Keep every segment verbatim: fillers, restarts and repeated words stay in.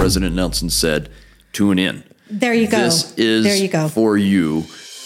President Nelson said, tune in. There you go. This is there you go. for you.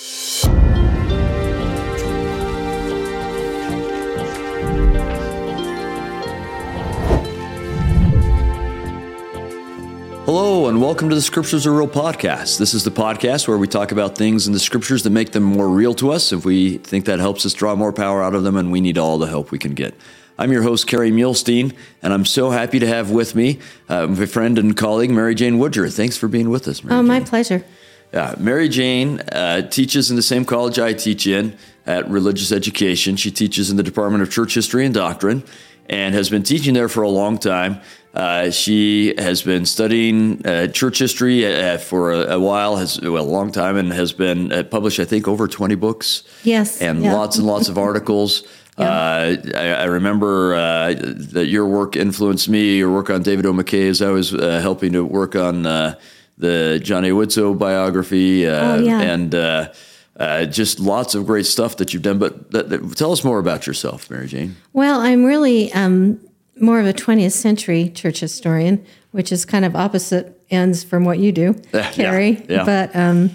Hello, and welcome to the Scriptures Are Real podcast. This is the podcast where we talk about things in the Scriptures that make them more real to us. If we think that helps us draw more power out of them, and we need all the help we can get. I'm your host, Kerry Muhlestein, and I'm so happy to have with me uh, my friend and colleague, Mary Jane Woodger. Thanks for being with us, Mary Oh, Jane. my pleasure. Yeah, Mary Jane uh, teaches in the same college I teach in at Religious Education. She teaches in the Department of Church History and Doctrine and has been teaching there for a long time. Uh, she has been studying uh, church history uh, for a, a while, has well, a long time, and has been uh, published, I think, over twenty books. Yes. And yeah. lots and lots of articles. Yeah. Uh, I, I remember uh, that your work influenced me, your work on David O. McKay, as I was uh, helping to work on uh, the John A. Widtsoe biography. Uh, oh, yeah. And uh, uh, just lots of great stuff that you've done. But that, that, tell us more about yourself, Mary Jane. Well, I'm really um, more of a twentieth century church historian, which is kind of opposite ends from what you do, Kerry. Yeah, yeah. But um,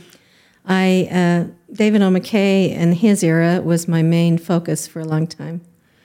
I, uh, David O. McKay and his era was my main focus for a long time.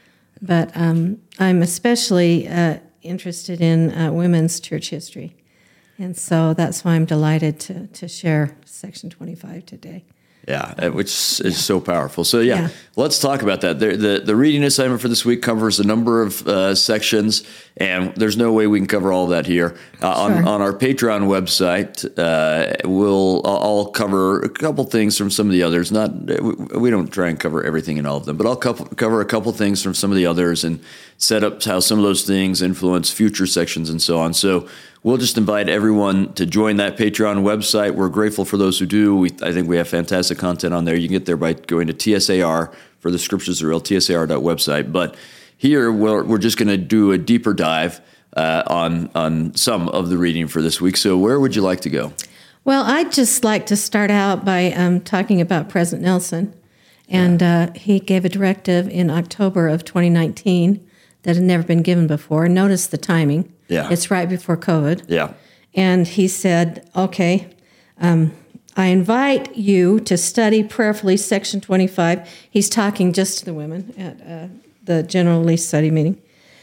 But um, I'm especially uh, interested in uh, women's church history. And so that's why I'm delighted to, to share Section twenty-five today. Yeah, which is yeah. so powerful. So, yeah, yeah, let's talk about that. The, the, the reading assignment for this week covers a number of uh, sections, and there's no way we can cover all of that here. Uh, sure. on, on our Patreon website, uh, we'll I'll cover a couple things from some of the others. Not we don't try and cover everything in all of them, but I'll cover a couple things from some of the others and set up how some of those things influence future sections and so on. So we'll just invite everyone to join that Patreon website. We're grateful for those who do. We, I think we have fantastic content on there. You can get there by going to T S A R for the Scriptures Are Real, T S A R dot website. But here we're, we're just going to do a deeper dive uh, on, on some of the reading for this week. So where would you like to go? Well, I'd just like to start out by um, talking about President Nelson. And uh, he gave a directive in October of twenty nineteen that had never been given before. Notice the timing. Yeah. It's right before COVID. Yeah. And he said, okay, um, I invite you to study prayerfully Section twenty-five. He's talking just to the women at uh, the General Release Study meeting.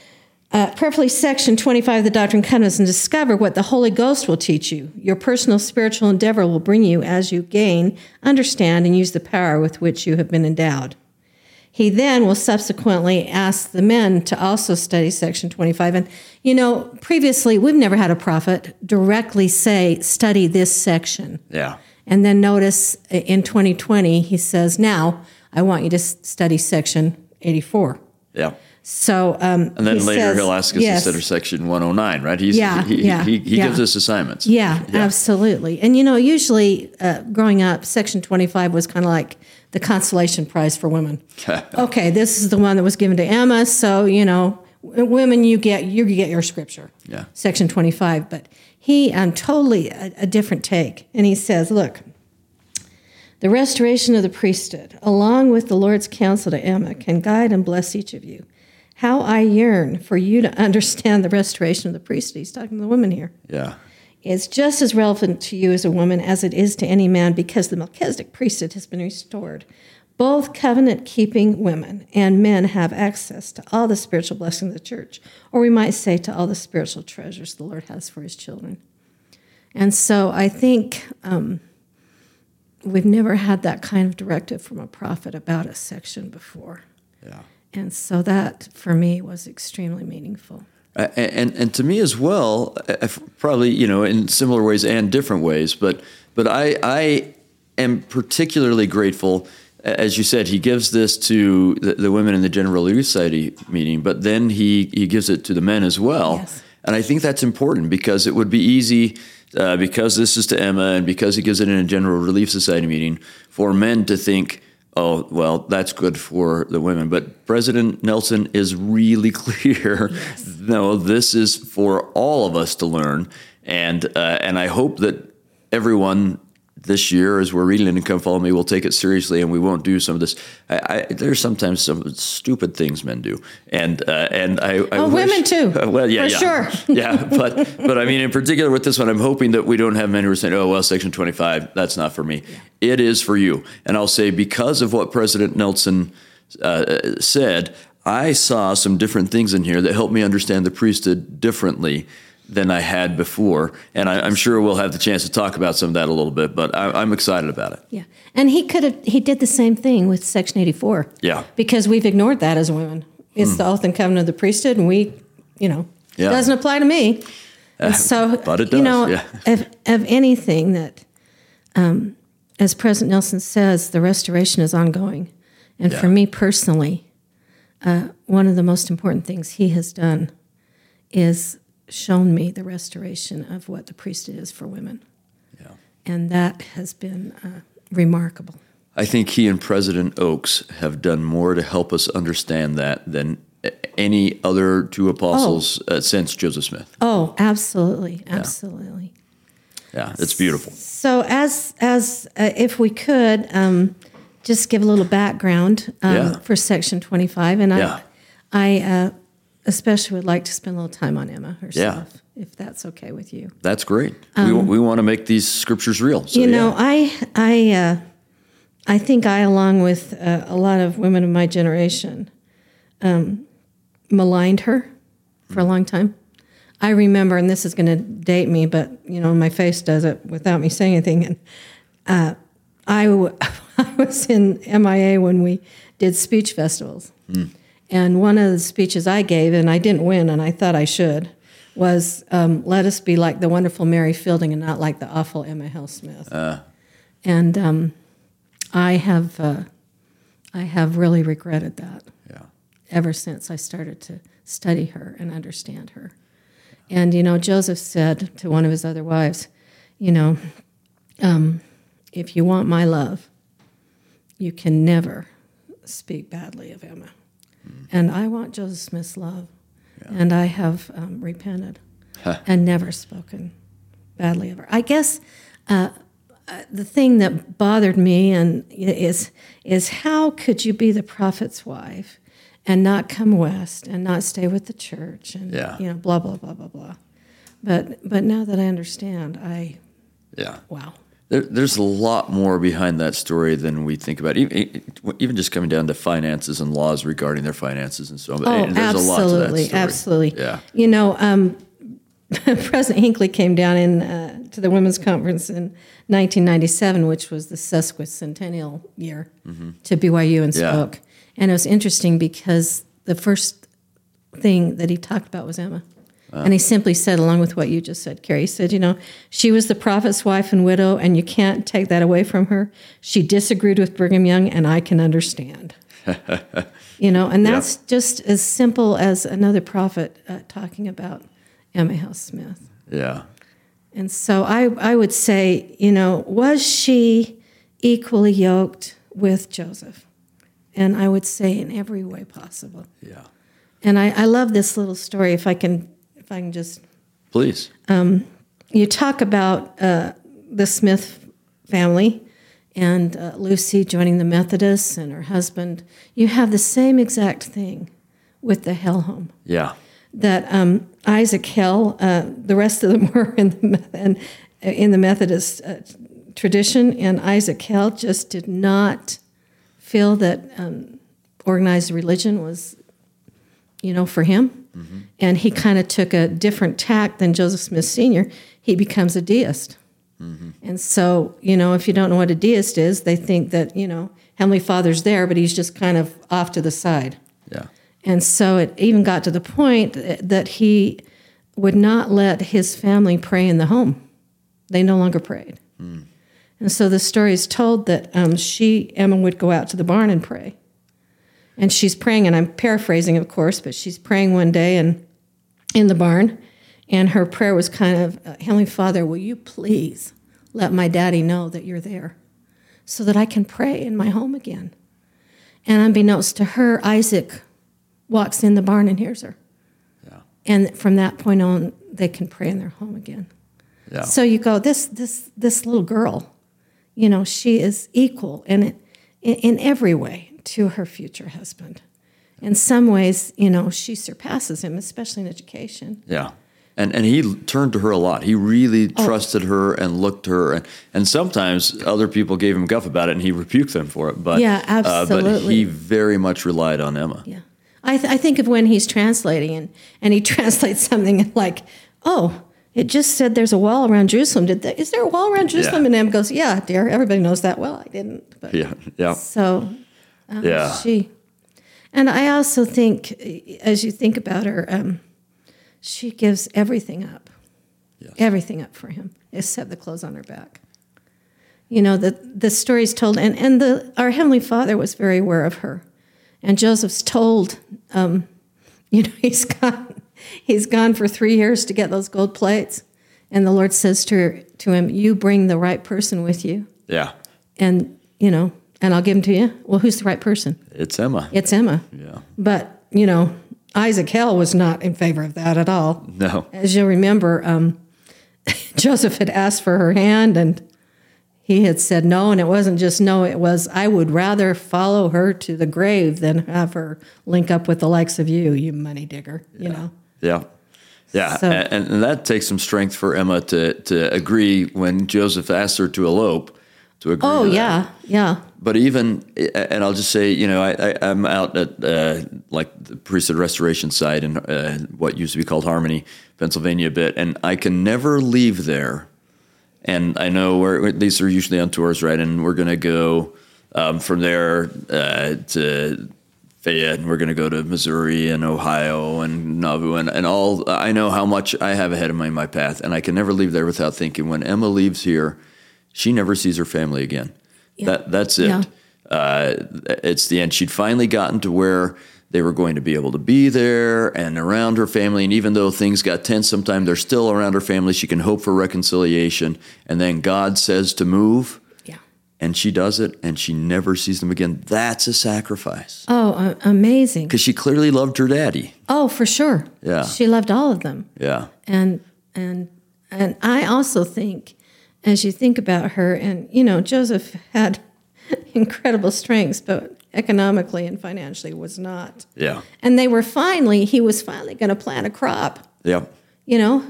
Uh, prayerfully Section twenty-five of the Doctrine and Covenants, and discover what the Holy Ghost will teach you. Your personal spiritual endeavor will bring you as you gain, understand, and use the power with which you have been endowed. He then will subsequently ask the men to also study Section twenty-five. And, you know, previously, we've never had a prophet directly say, study this section. Yeah. And then notice in twenty twenty, he says, now, I want you to study Section eighty-four. Yeah. So, um, and then he later says, he'll ask us yes. to study Section one oh nine, right? He's, yeah, he, yeah, he, he yeah. gives us assignments. Yeah, yeah, absolutely. And, you know, usually uh, growing up, Section twenty-five was kind of like the consolation prize for women. Okay, this is the one that was given to Emma, so, you know, women, you get you get your scripture, yeah. Section twenty-five. But he, um, totally a, a different take. And he says, look, the restoration of the priesthood, along with the Lord's counsel to Emma, can guide and bless each of you. How I yearn for you to understand the restoration of the priesthood. He's talking to the women here. Yeah. It's just as relevant to you as a woman as it is to any man, because the Melchizedek priesthood has been restored. Both covenant-keeping women and men have access to all the spiritual blessings of the church, or we might say to all the spiritual treasures the Lord has for his children. And so I think um, we've never had that kind of directive from a prophet about a section before. Yeah. And so that, for me, was extremely meaningful. Uh, and and to me as well, uh, probably, you know, in similar ways and different ways, but but I I am particularly grateful, as you said, he gives this to the, the women in the General Release Society meeting, but then he, he gives it to the men as well. Yes. And I think that's important, because it would be easy, uh, because this is to Emma and because he gives it in a General Relief Society meeting, for men to think, oh, well, that's good for the women. But President Nelson is really clear. Yes. No, this is for all of us to learn. And uh, and I hope that everyone this year, as we're reading it and Come Follow Me, we'll take it seriously and we won't do some of this. I, I, there's sometimes some stupid things men do, and uh, and I, I oh, wish, women too. Uh, well, yeah, for yeah, sure. yeah. But but I mean, in particular with this one, I'm hoping that we don't have men who are saying, "Oh, well, Section twenty-five, that's not for me." Yeah. It is for you, and I'll say because of what President Nelson uh, said, I saw some different things in here that helped me understand the priesthood differently than I had before. And I, I'm sure we'll have the chance to talk about some of that a little bit, but I, I'm excited about it. Yeah. And he could have, he did the same thing with Section eighty-four. Yeah. Because we've ignored that as women. It's mm. the oath and covenant of the priesthood, and we, you know, yeah. it doesn't apply to me. And so, but it does, you know, yeah. of, of anything that, um, as President Nelson says, the restoration is ongoing. And yeah. for me personally, uh, one of the most important things he has done is shown me the restoration of what the priesthood is for women. Yeah. And that has been uh, remarkable. I think he and President Oaks have done more to help us understand that than any other two apostles oh. uh, since Joseph Smith. Oh, absolutely, absolutely. Yeah, yeah, it's beautiful. So as, as uh, if we could um, just give a little background um, yeah. for Section twenty-five, and yeah. I, I uh, especially would like to spend a little time on Emma herself, yeah. if that's okay with you. That's great. Um, we we want to make these scriptures real. So, you know, yeah. I I uh, I think I, along with uh, a lot of women of my generation, um, maligned her for a long time. I remember, and this is going to date me, but you know, my face does it without me saying anything. And uh, I, w- I was in M I A when we did speech festivals. Mm. And one of the speeches I gave, and I didn't win, and I thought I should, was um, let us be like the wonderful Mary Fielding and not like the awful Emma Hale Smith. Uh. And um, I have uh, I have really regretted that yeah. ever since I started to study her and understand her. And, you know, Joseph said to one of his other wives, you know, um, if you want my love, you can never speak badly of Emma. Mm. And I want Joseph Smith's love. Yeah. And I have um, repented huh. and never spoken badly of her. I guess uh, uh, the thing that bothered me and is is how could you be the prophet's wife and not come west and not stay with the church and yeah. you know blah blah blah blah blah. But but now that I understand, I yeah wow. There, there's a lot more behind that story than we think about. Even, even just coming down to finances and laws regarding their finances and so on. Oh, there's absolutely, a lot to that story. absolutely. Yeah. You know, um, President Hinckley came down in uh, to the Women's Conference in nineteen ninety-seven, which was the sesquicentennial year mm-hmm. to B Y U, and spoke. Yeah. And it was interesting because the first thing that he talked about was Emma. Uh, and he simply said, along with what you just said, Carrie, he said, you know, she was the prophet's wife and widow, and you can't take that away from her. She disagreed with Brigham Young, and I can understand. You know, and that's yeah. just as simple as another prophet uh, talking about Emma Hale Smith. Yeah. And so I, I would say, you know, was she equally yoked with Joseph? And I would say in every way possible. Yeah. And I, I love this little story, if I can if I can just... Please. Um, you talk about uh, the Smith family and uh, Lucy joining the Methodists and her husband. You have the same exact thing with the Hale home. Yeah. That um, Isaac Hale, uh, the rest of them were in the, in, in the Methodist uh, tradition, and Isaac Hale just did not feel that um, organized religion was, you know, for him. Mm-hmm. And he kind of took a different tack than Joseph Smith Senior He becomes a deist. Mm-hmm. And so, you know, if you don't know what a deist is, they think that, you know, Heavenly Father's there, but he's just kind of off to the side. Yeah. And so it even got to the point that he would not let his family pray in the home. They no longer prayed. Mm. And so the story is told that um, she, Emma, would go out to the barn and pray. And she's praying, and I'm paraphrasing, of course, but she's praying one day and in the barn, and her prayer was kind of, Heavenly Father, will you please let my daddy know that you're there so that I can pray in my home again? And unbeknownst to her, Isaac walks in the barn and hears her. Yeah. And from that point on, they can pray in their home again. Yeah. So you go, this this this little girl you know, she is equal in, in, in every way to her future husband. In some ways, you know, she surpasses him, especially in education. Yeah. And and he turned to her a lot. He really Oh. trusted her and looked to her. And, and sometimes other people gave him guff about it, and he rebuked them for it. But, Yeah, Uh, but absolutely. he very much relied on Emma. Yeah. I, th- I think of when he's translating and, and he translates something like, oh, it just said there's a wall around Jerusalem. Did they, is there a wall around Jerusalem? Yeah. And Em goes, yeah, dear, everybody knows that. Well, I didn't. But Yeah, yeah, So um, yeah. she, and I also think, as you think about her, um, she gives everything up, Yes. everything up for him, except the clothes on her back. You know, the, the story's told, and, and the, our Heavenly Father was very aware of her. And Joseph's told, um, you know, he's gone, he's gone for three years to get those gold plates. And the Lord says to, her, to him, you bring the right person with you. Yeah. And, you know, and I'll give him to you. Well, who's the right person? It's Emma. It's Emma. Yeah. But, you know, Isaac Hell was not in favor of that at all. No. As you'll remember, um, Joseph had asked for her hand, and he had said no, and it wasn't just no, it was, I would rather follow her to the grave than have her link up with the likes of you, you money digger, you know. Yeah. Yeah. So- and, and that takes some strength for Emma to, to agree when Joseph asked her to elope, to agree Oh, to that. yeah, yeah. But even, and I'll just say, you know, I, I, I'm out at uh, like the priesthood restoration site in uh, what used to be called Harmony, Pennsylvania a bit, and I can never leave there. And I know we're, these are usually on tours, right? And we're going to go um, from there uh, to Fayette, and we're going to go to Missouri and Ohio and Nauvoo, and, and all. I know how much I have ahead of me in my path, and I can never leave there without thinking, when Emma leaves here, she never sees her family again. Yeah. That That's it. Yeah. Uh, it's the end. She'd finally gotten to where they were going to be able to be there and around her family. And even though things got tense sometimes, they're still around her family. She can hope for reconciliation. And then God says to move, Yeah. and she does it, and she never sees them again. That's a sacrifice. Oh, uh, amazing. Because she clearly loved her daddy. Oh, for sure. Yeah. She loved all of them. Yeah. And and and I also think, as you think about her, and you know, Joseph had incredible strengths, but economically and financially was not. Yeah. And they were finally, he was finally going to plant a crop, Yeah. you know,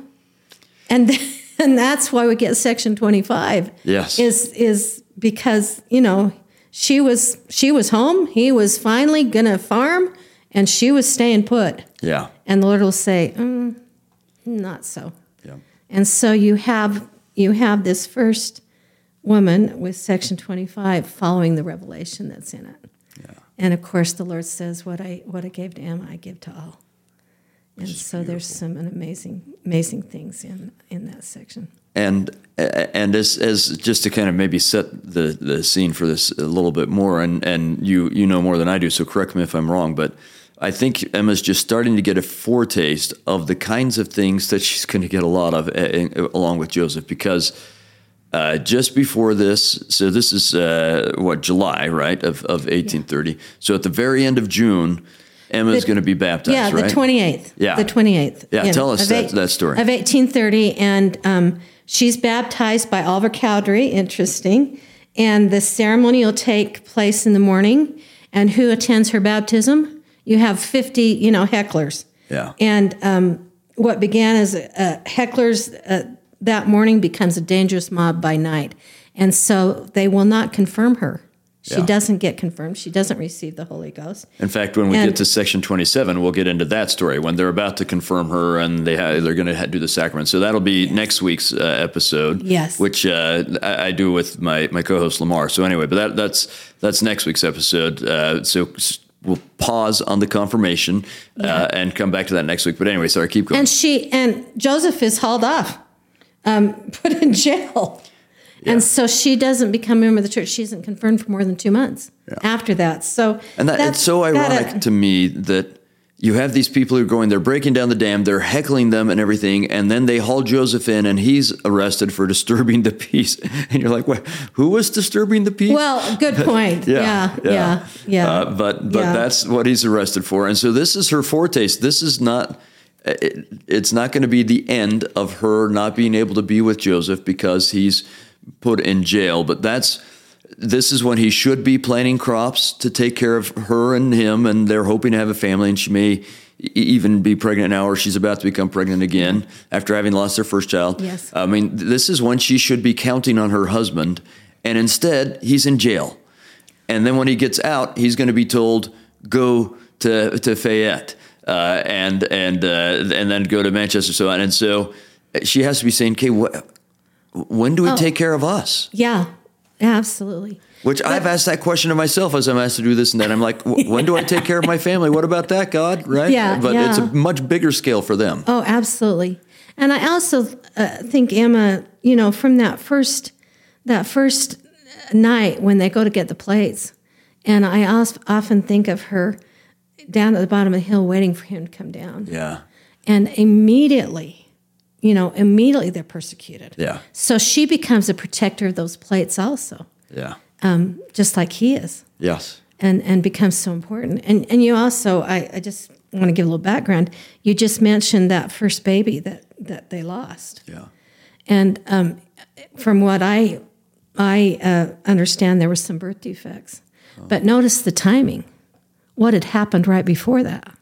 and and that's why we get Section twenty-five. Yes. Is is because you know she was she was home, he was finally going to farm, and she was staying put. Yeah. And the Lord will say, mm, not so. Yeah. And so you have you have this first woman with Section twenty-five following the revelation that's in it. Yeah. And of course, the Lord says, "What I what I gave to Emma, I give to all." And Which is so there's some amazing amazing things in in that section. And and as as just to kind of maybe set the, the scene for this a little bit more, and, and you you know more than I do, so correct me if I'm wrong, but I think Emma's just starting to get a foretaste of the kinds of things that she's going to get a lot of uh, along with Joseph, because uh, just before this, so this is uh, what, July, right, of, of eighteen thirty. Yeah. So at the very end of June, Emma's going to be baptized, yeah, right? the twenty-eighth. Yeah. The twenty-eighth. Yeah, tell us that, that story. Of eighteen thirty, and um, she's baptized by Oliver Cowdery, interesting, and the ceremony will take place in the morning, and who attends her baptism? You have fifty, you know, hecklers. Yeah. And um, what began as uh, hecklers uh, that morning becomes a dangerous mob by night. And so they will not confirm her. She Yeah. doesn't get confirmed. She doesn't receive the Holy Ghost. In fact, when we And- get to section twenty-seven, we'll get into that story when they're about to confirm her and they ha- they're going to ha- do the sacrament. So that'll be next week's uh, episode. Yes. which uh, I, I do with my, my co-host Lamar. So anyway, but that, that's that's next week's episode. Uh, so s- we'll pause on the confirmation uh, and come back to that next week. But anyway, sorry, keep going. And she and Joseph is hauled off, um, put in jail. Yeah. And so she doesn't become a member of the church. She isn't confirmed for more than two months after that. So And that, that's it's so ironic that, uh, to me that you have these people who are going, they're breaking down the dam, they're heckling them and everything, and then they haul Joseph in and he's arrested for disturbing the peace. And you're like, what? Who was disturbing the peace? Well, good point. yeah, yeah, yeah. yeah. Uh, but but Yeah. that's what he's arrested for. And so this is her foretaste. This is not, it, it's not going to be the end of her not being able to be with Joseph because he's put in jail. But that's this is when he should be planting crops to take care of her and him, and they're hoping to have a family, and she may even be pregnant now, or she's about to become pregnant again after having lost their first child. Yes. I mean, this is when she should be counting on her husband, and instead he's in jail. And then when he gets out, he's going to be told, go to to Fayette uh, and and uh, and then go to Manchester, so on. And so she has to be saying, okay, wh- when do we Oh. take care of us? Yeah, absolutely. Which but, I've asked that question of myself as I'm asked to do this and that. I'm like, when do I take care of my family? What about that, God? Right? Yeah, But yeah. it's a much bigger scale for them. Oh, absolutely. And I also uh, think Emma, you know, from that first that first night when they go to get the plates, and I also often think of her down at the bottom of the hill waiting for him to come down. Yeah. And immediately, you know, immediately they're persecuted. Yeah. So she becomes a protector of those plates also. Yeah. Um, just like he is. Yes. And and becomes so important. And and you also, I, I just want to give a little background. You just mentioned that first baby that, that they lost. Yeah. And um, from what I I uh, understand, there were some birth defects. Oh. But notice the timing. What had happened right before that?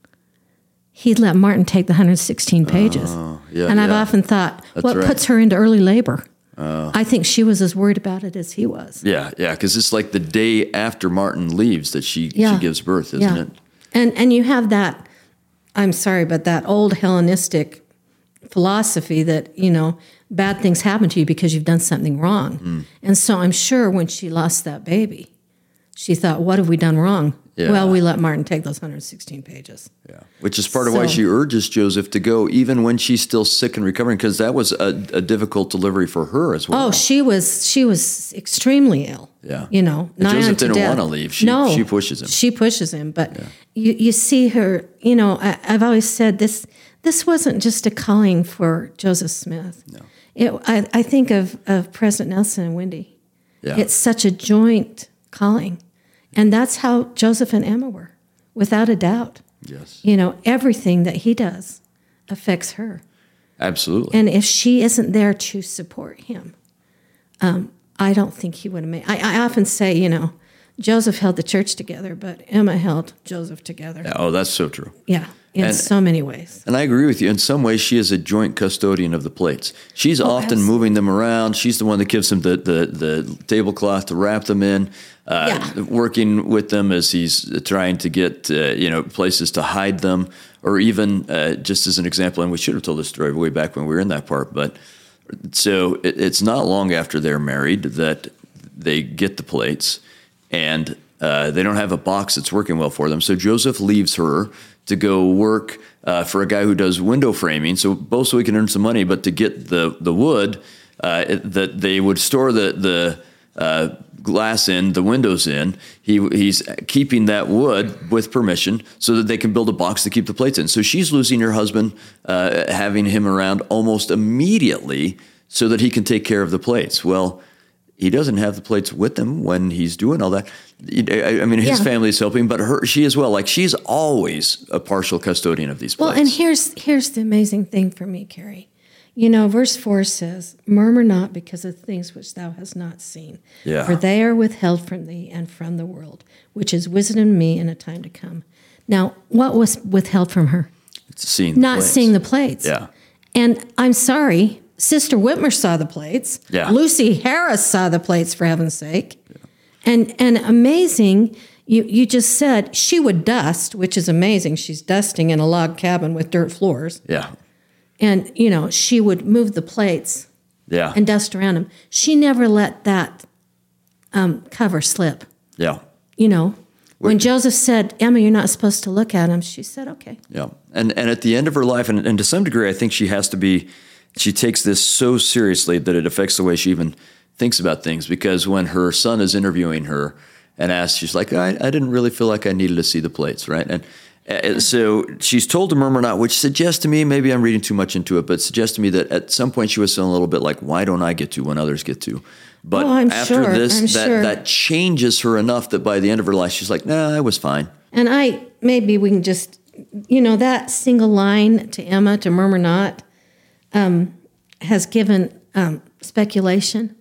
He'd let Martin take the one hundred sixteen pages. Oh, yeah, and I've yeah. often thought, That's what right. puts her into early labor? Oh. I think she was as worried about it as he was. Yeah, yeah, because it's like the day after Martin leaves that she, Yeah. she gives birth, isn't Yeah. it? And and you have that, I'm sorry, but that old Hellenistic philosophy that, you know, bad things happen to you because you've done something wrong. Mm. And so I'm sure when she lost that baby, she thought, what have we done wrong? Yeah. Well, we let Martin take those one hundred sixteen pages. Yeah, which is part of why So- she urges Joseph to go, even when she's still sick and recovering, because that was a, a difficult delivery for her as well. Oh, she was she was extremely ill. Yeah. You know, And nigh Joseph unto didn't death. wanna leave. She- no, she pushes him. She pushes him. But you, you see her, you know, I, I've always said this this wasn't just a calling for Joseph Smith. No. It, I, I think of, of President Nelson and Wendy. Yeah. It's such a joint calling. And that's how Joseph and Emma were, without a doubt. Yes, You know, everything that he does affects her. absolutely. And if she isn't there to support him, um, I don't think he would have made. I, I often say, you know, Joseph held the church together, but Emma held Joseph together. Yeah, oh, that's so true. Yeah, in And- so many ways. And I agree with you. In some ways, she is a joint custodian of the plates. She's often Oh, absolutely. moving them around. She's the one that gives him the, the, the tablecloth to wrap them in, uh, Yeah. working with them as he's trying to get uh, you know places to hide them, or even uh, just as an example. And we should have told this story way back when we were in that part. But so it, it's not long after they're married that they get the plates, and uh, they don't have a box that's working well for them. So Joseph leaves her to go work uh, for a guy who does window framing, so both so he can earn some money, but to get the the wood uh, it, that they would store the the uh, glass in, the windows in. He he's keeping that wood with permission so that they can build a box to keep the plates in. So she's losing her husband, uh, having him around almost immediately so that he can take care of the plates. Well, he doesn't have the plates with him when he's doing all that. I I mean, his Yeah. family is helping, but her, she as well. Like, she's always a partial custodian of these plates. Well, and here's here's the amazing thing for me, Carrie. You know, verse four says, "Murmur not because of things which thou hast not seen, Yeah. for they are withheld from thee and from the world, which is wisdom in me in a time to come." Now, what was withheld from her? It's seeing the Not plates. seeing the plates. Yeah. And I'm sorry, Sister Whitmer saw the plates. Yeah. Lucy Harris saw the plates, for heaven's sake. And and amazing, you, you just said she would dust, which is amazing. She's dusting in a log cabin with dirt floors. Yeah. And, you know, she would move the plates Yeah. and dust around them. She never let that um, cover slip. Yeah. You know, when Joseph said, "Emma, you're not supposed to look at him," she said, "Okay." Yeah. And and at the end of her life, and, and to some degree, I think she has to be, she takes this so seriously that it affects the way she even thinks about things. Because when her son is interviewing her and asks, she's like, I, I didn't really feel like I needed to see the plates, right? And uh, so she's told to murmur not, which suggests to me, maybe I'm reading too much into it, but suggests to me that at some point she was feeling a little bit like, why don't I get to when others get to? But Oh, I'm after sure, this, I'm that, sure. that changes her enough that by the end of her life, she's like, nah, I was fine. And I, maybe we can just, you know, that single line to Emma, to murmur not, um, has given um, speculation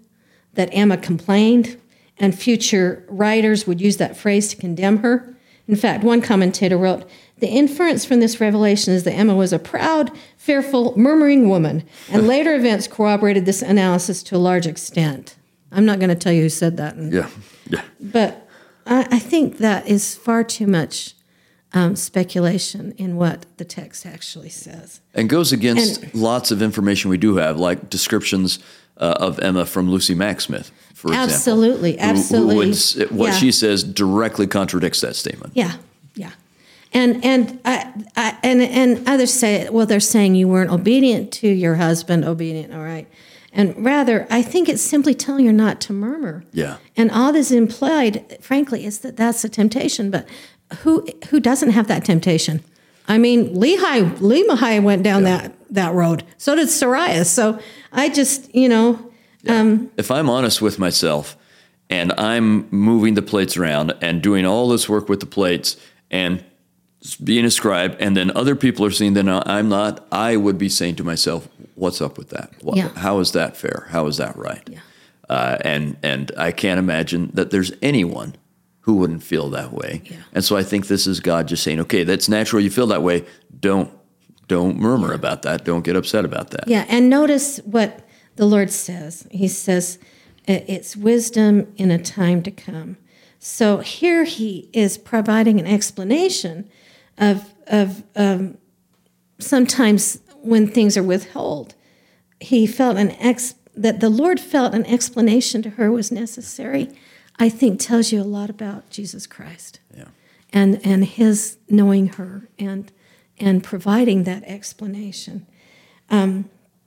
that Emma complained, and future writers would use that phrase to condemn her. In fact, one commentator wrote, "The inference from this revelation is that Emma was a proud, fearful, murmuring woman, and later events corroborated this analysis to a large extent." I'm not going to tell you who said that. Yeah, yeah. But I, I think that is far too much um, speculation in what the text actually says. And goes against And- lots of information we do have, like descriptions uh, of Emma from Lucy Macksmith, for example. Absolutely, who- absolutely. Who, would s- what Yeah. she says directly contradicts that statement. Yeah, yeah. And and I, I, and and others say, well, they're saying you weren't obedient to your husband, obedient, all right. And rather, I think it's simply telling her not to murmur. Yeah. And all that's implied, frankly, is that that's a temptation. But who who doesn't have that temptation? I mean, Lehi, Lemhi went down Yeah. that, that road. So did Sariah. So I just, you know, um, If I'm honest with myself and I'm moving the plates around and doing all this work with the plates and being a scribe, and then other people are seeing that I'm not, I would be saying to myself, what's up with that? What, Yeah. How is that fair? How is that right? Yeah. Uh, and, and I can't imagine that there's anyone who wouldn't feel that way. Yeah. And so I think this is God just saying, okay, that's natural. You feel that way. Don't, don't murmur about that. Don't get upset about that. Yeah, and notice what the Lord says. He says, it's wisdom in a time to come. So here he is providing an explanation of, of um, sometimes when things are withheld. He felt an ex that the Lord felt an explanation to her was necessary, I think tells you a lot about Jesus Christ. Yeah. And and his knowing her and and providing that explanation. Um,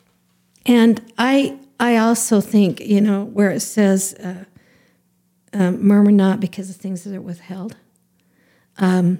and I I also think, you know, where it says, uh, um, murmur not because of things that are withheld. Um,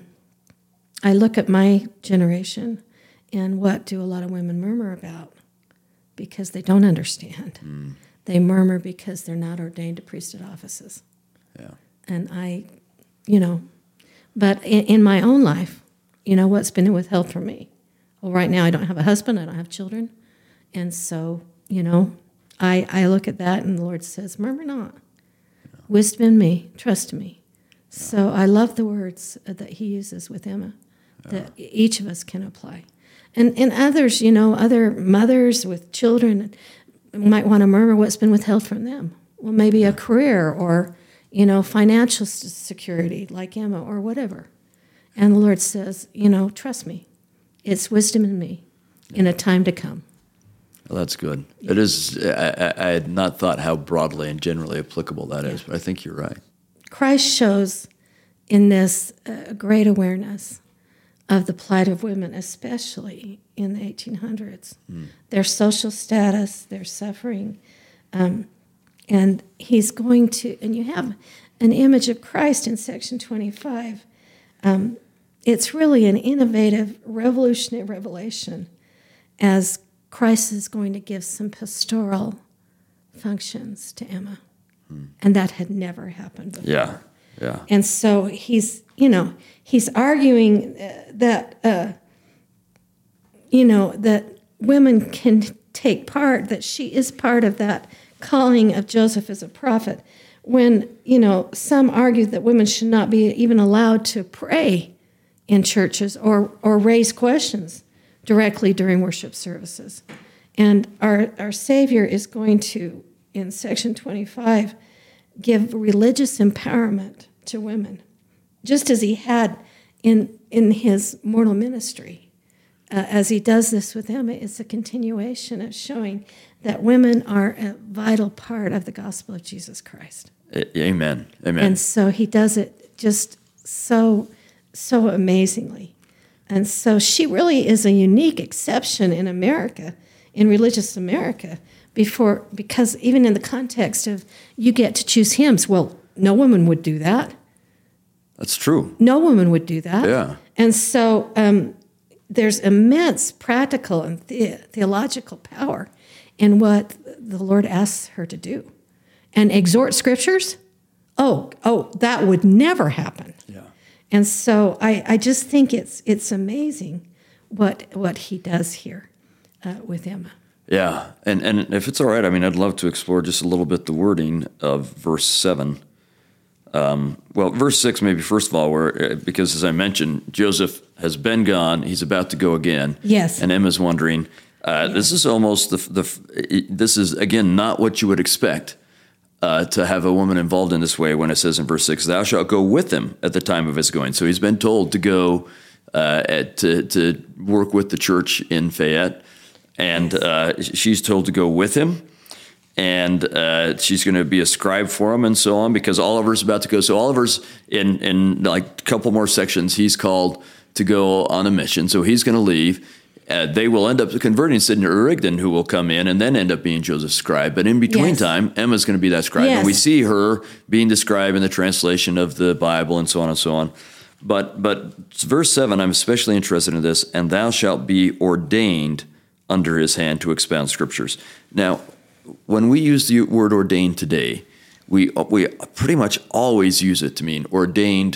I look at my generation and what do a lot of women murmur about? Because they don't understand. Mm. They murmur because they're not ordained to priesthood offices. Yeah. And I, you know, but in, in my own life, you know, what's been withheld from me? Well, right now I don't have a husband, I don't have children. And so, you know, I, I look at that and the Lord says, murmur not. Yeah. Wisdom in me, trust me. Yeah. So I love the words that he uses with Emma, yeah. that each of us can apply. And, and others, you know, other mothers with children might want to murmur what's been withheld from them. Well, maybe yeah. a career or, you know, financial security like Emma or whatever. And the Lord says, you know, trust me. It's wisdom in me yeah. in a time to come. Well, that's good. Yeah. It is. I, I had not thought how broadly and generally applicable that yeah. is, but I think you're right. Christ shows in this a uh, great awareness of the plight of women, especially in the eighteen hundreds. Mm. Their social status, their suffering. Um, and he's going to, and you have an image of Christ in section twenty-five. Um, it's really an innovative, revolutionary revelation as Christ is going to give some pastoral functions to Emma. Hmm. And that had never happened before. Yeah, yeah. And so he's, you know, he's arguing uh, that, uh, you know, that women can take part, that she is part of that calling of Joseph as a prophet. When, you know, some argue that women should not be even allowed to pray in churches or, or raise questions directly during worship services. And our, our Savior is going to, in section twenty-five, give religious empowerment to women, just as he had in, in his mortal ministry. Uh, as he does this with Emma, it's a continuation of showing that women are a vital part of the gospel of Jesus Christ. Amen. Amen. And so he does it just so, so amazingly. And so she really is a unique exception in America, in religious America, before because even in the context of you get to choose hymns, well, no woman would do that. That's true. No woman would do that. Yeah. And so um, there's immense practical and the- theological power in what the Lord asks her to do. And exhort scriptures? Oh, oh, that would never happen. Yeah. And so I, I just think it's it's amazing what what he does here uh, with Emma. Yeah, and and if it's all right, I mean, I'd love to explore just a little bit the wording of verse seven. Um, well, verse six, maybe first of all, where because as I mentioned, Joseph has been gone; he's about to go again. Yes, and Emma's wondering. Uh, yeah. This is almost the the. This is again not what you would expect uh, to have a woman involved in this way. When it says in verse six, "Thou shalt go with him at the time of his going," so he's been told to go uh, at, to to work with the church in Fayette. And uh, she's told to go with him, and uh, she's going to be a scribe for him and so on, because Oliver's about to go. So Oliver's in, in like a couple more sections, he's called to go on a mission. So he's going to leave. Uh, they will end up converting Sidney Rigdon, who will come in and then end up being Joseph's scribe. But in between yes. time, Emma's going to be that scribe. Yes. And we see her being the scribe in the translation of the Bible and so on and so on. But, but verse seven, I'm especially interested in this, and thou shalt be ordained under his hand to expound scriptures. Now, when we use the word ordained today, we we pretty much always use it to mean ordained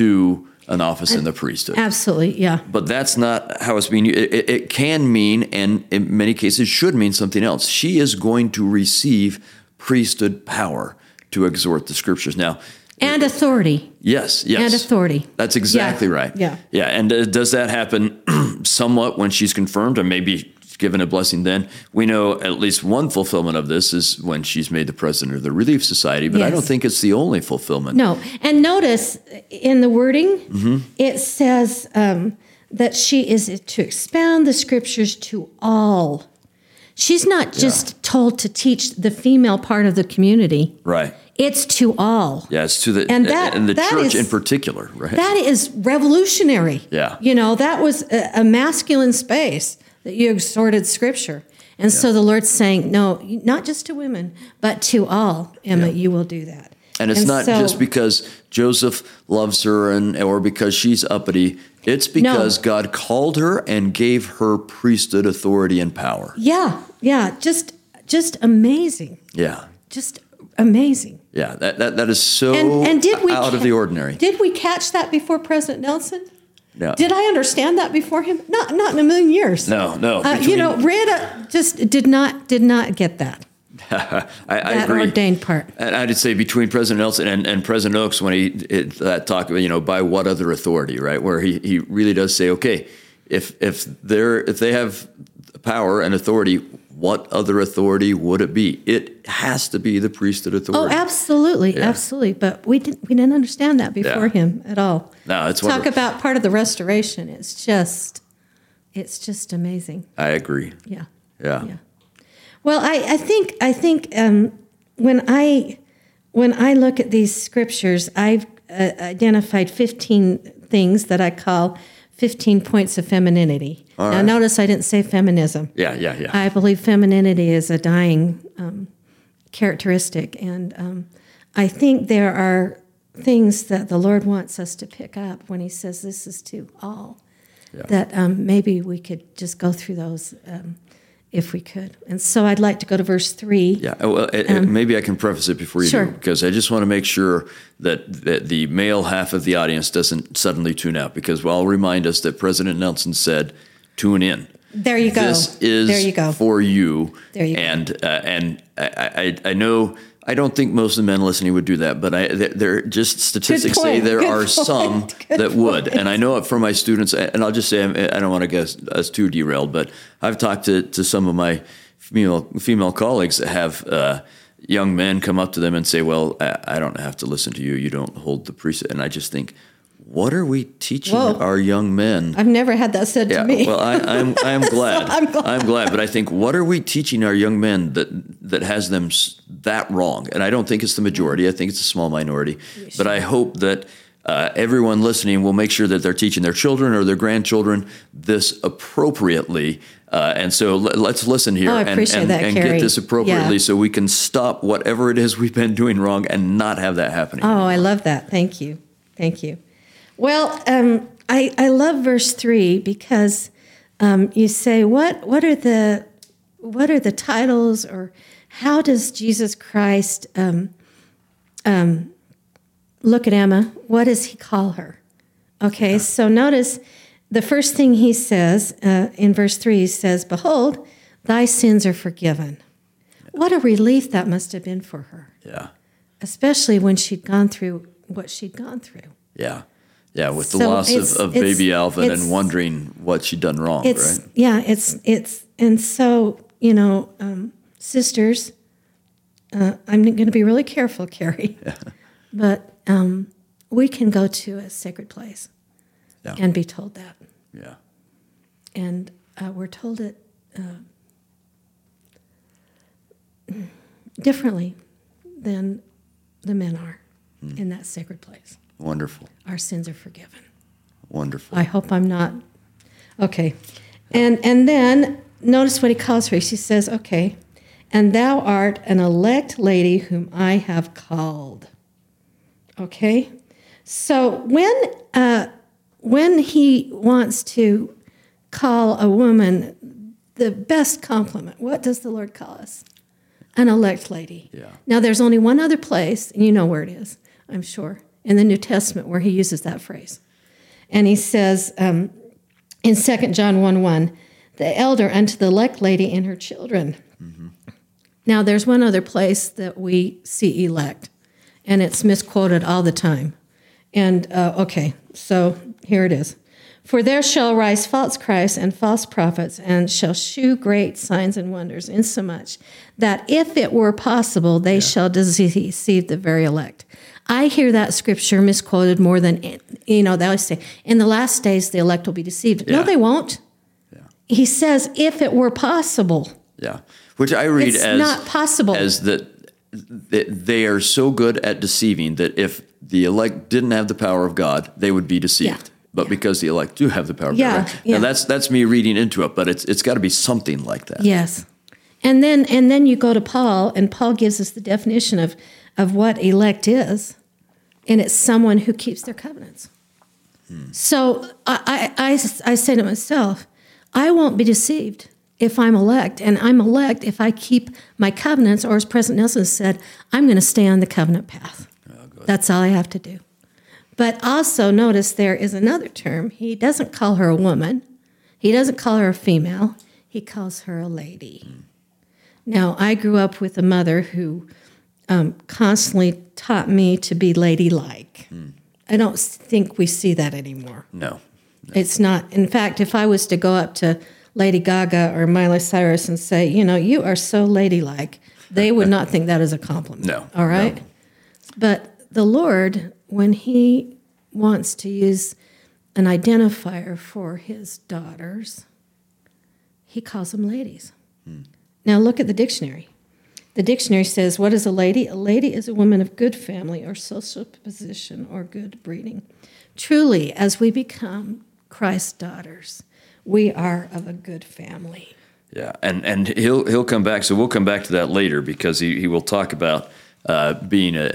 to an office in the priesthood. Absolutely, yeah. But that's not how it's being used. It, it, it can mean, and in many cases should mean something else. She is going to receive priesthood power to exhort the scriptures. Now, and authority. Yes, yes. And authority. That's exactly yeah. right. Yeah. Yeah, and uh, does that happen somewhat when she's confirmed, and maybe given a blessing then? We know at least one fulfillment of this is when she's made the president of the Relief Society, but yes. I don't think it's the only fulfillment. No. And notice in the wording, mm-hmm. it says um, that she is to expound the scriptures to all. She's not just yeah. told to teach the female part of the community. Right. It's to all. Yeah, it's to the and, that, and the that church is, in particular, right? That is revolutionary. Yeah. You know, that was a, a masculine space that you exhorted scripture. And yeah. so the Lord's saying, no, not just to women, but to all, Emma, yeah. you will do that. And it's and not so, just because Joseph loves her and or because she's uppity. It's because no. God called her and gave her priesthood authority and power. Yeah, yeah, just just amazing. Yeah. Just amazing. Yeah, that that, that is so and, and did we out ca- of the ordinary. Did we catch that before President Nelson? No. Did I understand that before him? Not not in a million years. No, no. Uh, you know, Rita just did not did not get that. I, I that agree. ordained part. And I'd say between President Nelson and, and President Oaks, when he it, that talk, you know, by what other authority, right? Where he, he really does say, okay, if if they're if they have power and authority, what other authority would it be? It has to be the priesthood authority. Oh, absolutely, yeah. absolutely. But we didn't we didn't understand that before yeah. him at all. No, it's talk wonderful. About part of the restoration. It's just, it's just amazing. I agree. Yeah. Yeah. Yeah. Well, I, I think I think um, when I when I look at these scriptures, I've uh, identified fifteen things that I call fifteen points of femininity. All now, right. Notice I didn't say feminism. Yeah, yeah, yeah. I believe femininity is a dying um, characteristic, and um, I think there are things that the Lord wants us to pick up when He says this is to all. Yeah. That um, maybe we could just go through those. Um, If we could. And so I'd like to go to verse three. Yeah, well, um, maybe I can preface it before you sure. do, because I just want to make sure that, that the male half of the audience doesn't suddenly tune out, because well, I'll remind us that President Nelson said, tune in. There you go. This is there you go. for you. There you and, go. Uh, and I, I, I know... I don't think most of the men listening would do that, but I, they're just statistics say there Good are point. some Good that point. would. And I know it from my students, and I'll just say, I don't want to get us too derailed, but I've talked to, to some of my female, female colleagues that have uh, young men come up to them and say, well, I, I don't have to listen to you. You don't hold the priesthood. And I just think, what are we teaching Whoa. our young men? I've never had that said yeah, to me. Well, I, I'm I'm glad. so I'm glad. I'm glad. But I think, what are we teaching our young men that that has them that wrong? And I don't think it's the majority. I think it's a small minority. Sure. But I hope that uh, everyone listening will make sure that they're teaching their children or their grandchildren this appropriately. Uh, and so let, let's listen here oh, I and, appreciate and, that, and Carrie. get this appropriately yeah. so we can stop whatever it is we've been doing wrong and not have that happening. Oh, I love that. Thank you. Thank you. Well, um, I, I love verse three because um, you say, what what are the what are the titles, or how does Jesus Christ um, um, look at Emma? What does He call her? Okay, yeah. So notice the first thing He says uh, in verse three. He says, "Behold, thy sins are forgiven. Yeah. What a relief that must have been for her. Yeah. Especially when she'd gone through what she'd gone through. Yeah. Yeah, with the so loss of, of baby Alvin and wondering what she'd done wrong, it's, right? Yeah, it's, it's, and so, you know, um, sisters, uh, I'm going to be really careful, Carrie, yeah. but um, we can go to a sacred place yeah. and be told that. Yeah. And uh, we're told it uh, differently than the men are hmm. in that sacred place. Wonderful. Our sins are forgiven. Wonderful. I hope I'm not. Okay. And and then notice what he calls her. She says, okay, and thou art an elect lady whom I have called. Okay? So when uh, when he wants to call a woman the best compliment, what does the Lord call us? An elect lady. Yeah. Now there's only one other place, and you know where it is, I'm sure, in the New Testament where he uses that phrase. And he says um, in Second John one one, the elder unto the elect lady and her children. Mm-hmm. Now there's one other place that we see elect, and it's misquoted all the time. And, uh, okay, so here it is. For there shall rise false Christs and false prophets, and shall shew great signs and wonders, insomuch that if it were possible, they yeah. shall deceive the very elect. I hear that scripture misquoted more than, you know, they always say, in the last days the elect will be deceived. Yeah. No, they won't. Yeah. He says, if it were possible. Yeah, which I read it's as not possible. As that they are so good at deceiving that if the elect didn't have the power of God, they would be deceived. Yeah. But yeah. because the elect do have the power of yeah. God. Right? Yeah. Now that's that's me reading into it, but it's it's got to be something like that. Yes. And then and then you go to Paul, and Paul gives us the definition of, of what elect is. And it's someone who keeps their covenants. Hmm. So I, I, I, I say to myself, I won't be deceived if I'm elect. And I'm elect if I keep my covenants, or as President Nelson said, I'm going to stay on the covenant path. Oh, that's all I have to do. But also notice there is another term. He doesn't call her a woman. He doesn't call her a female. He calls her a lady. Hmm. Now, I grew up with a mother who Um, constantly taught me to be ladylike. Hmm. I don't think we see that anymore. No, no. It's not. In fact, if I was to go up to Lady Gaga or Miley Cyrus and say, you know, you are so ladylike, they would not think that is a compliment. No. All right? No. But the Lord, when he wants to use an identifier for his daughters, he calls them ladies. Hmm. Now look at the dictionary. The dictionary says, what is a lady? A lady is a woman of good family or social position or good breeding. Truly, as we become Christ's daughters, we are of a good family. Yeah, and, and he'll he'll come back. So we'll come back to that later, because he, he will talk about uh, being a,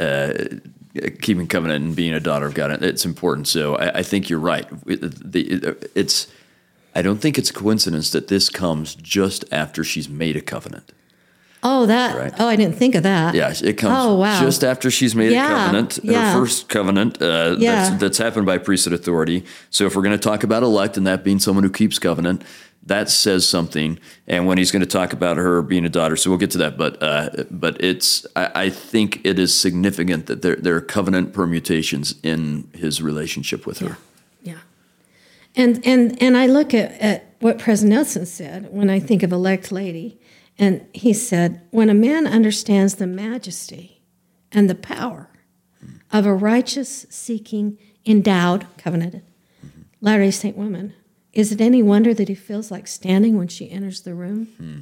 a keeping covenant and being a daughter of God. It's important. So I, I think you're right. It, the, it's I don't think it's a coincidence that this comes just after she's made a covenant. Oh, that! Right. Oh, I didn't think of that. Yeah, it comes oh, wow. just after she's made yeah, a covenant, yeah. her first covenant uh, yeah. that's, that's happened by priesthood authority. So if we're going to talk about elect and that being someone who keeps covenant, that says something. And when he's going to talk about her being a daughter, so we'll get to that. But uh, but it's I, I think it is significant that there there are covenant permutations in his relationship with her. Yeah, yeah. And and and I look at, at what President Nelson said when I think of elect lady. And he said, when a man understands the majesty and the power of a righteous, seeking, endowed, covenanted, mm-hmm. Latter-day Saint woman, is it any wonder that he feels like standing when she enters the room? Hmm.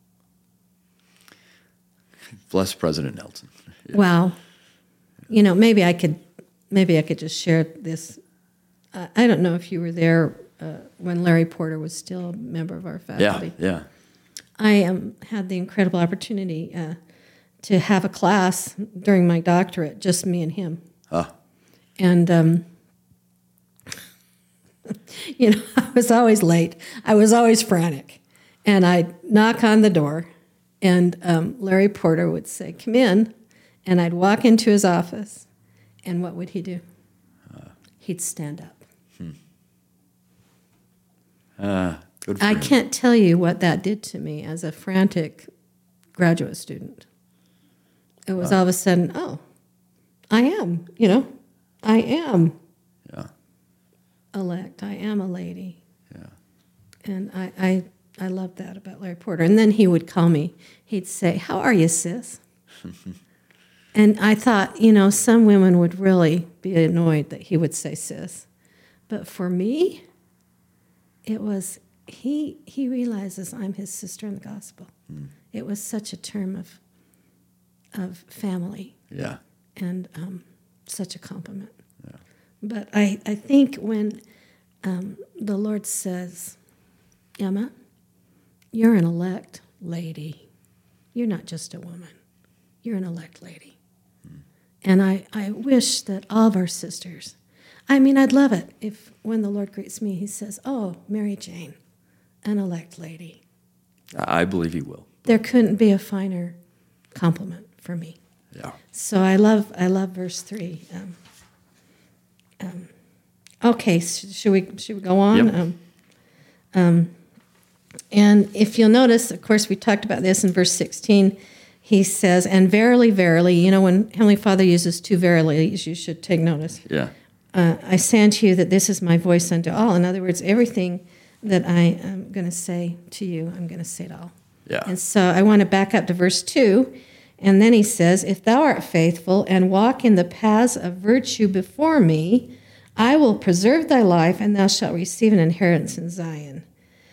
Bless President Nelson. Yeah. Wow. You know, maybe I could, maybe I could just share this. Uh, I don't know if you were there uh, when Larry Porter was still a member of our faculty. Yeah, yeah. I um, had the incredible opportunity uh, to have a class during my doctorate, just me and him. Ah. And, um, you know, I was always late. I was always frantic. And I'd knock on the door, and um, Larry Porter would say, come in. And I'd walk into his office, and what would he do? Uh. He'd stand up. Hmm. Uh. Good for I him. can't tell you what that did to me as a frantic graduate student. It was all of a sudden, oh, I am, you know, I am Yeah. elect. I am a lady. Yeah. And I, I, I love that about Larry Porter. And then he would call me. He'd say, how are you, sis? And I thought, you know, some women would really be annoyed that he would say sis. But for me, it was, he he realizes I'm his sister in the gospel. Mm. It was such a term of of family. Yeah. And um, such a compliment. Yeah. But I, I think when um, the Lord says, Emma, you're an elect lady. You're not just a woman. You're an elect lady. Mm. And I, I wish that all of our sisters, I mean, I'd love it if when the Lord greets me, he says, oh, Mary Jane, an elect lady. I believe he will. There couldn't be a finer compliment for me. Yeah. So I love I love verse three. Um, um, okay, sh- should we should we go on? Yep. Um, um, and if you'll notice, of course, we talked about this in verse sixteen. He says, "And verily, verily," you know, when Heavenly Father uses two verilies, you should take notice. Yeah. Uh, I say unto you that this is my voice unto all. In other words, everything that I am going to say to you, I'm going to say it all. Yeah. And so I want to back up to verse two. And then he says, if thou art faithful and walk in the paths of virtue before me, I will preserve thy life, and thou shalt receive an inheritance in Zion.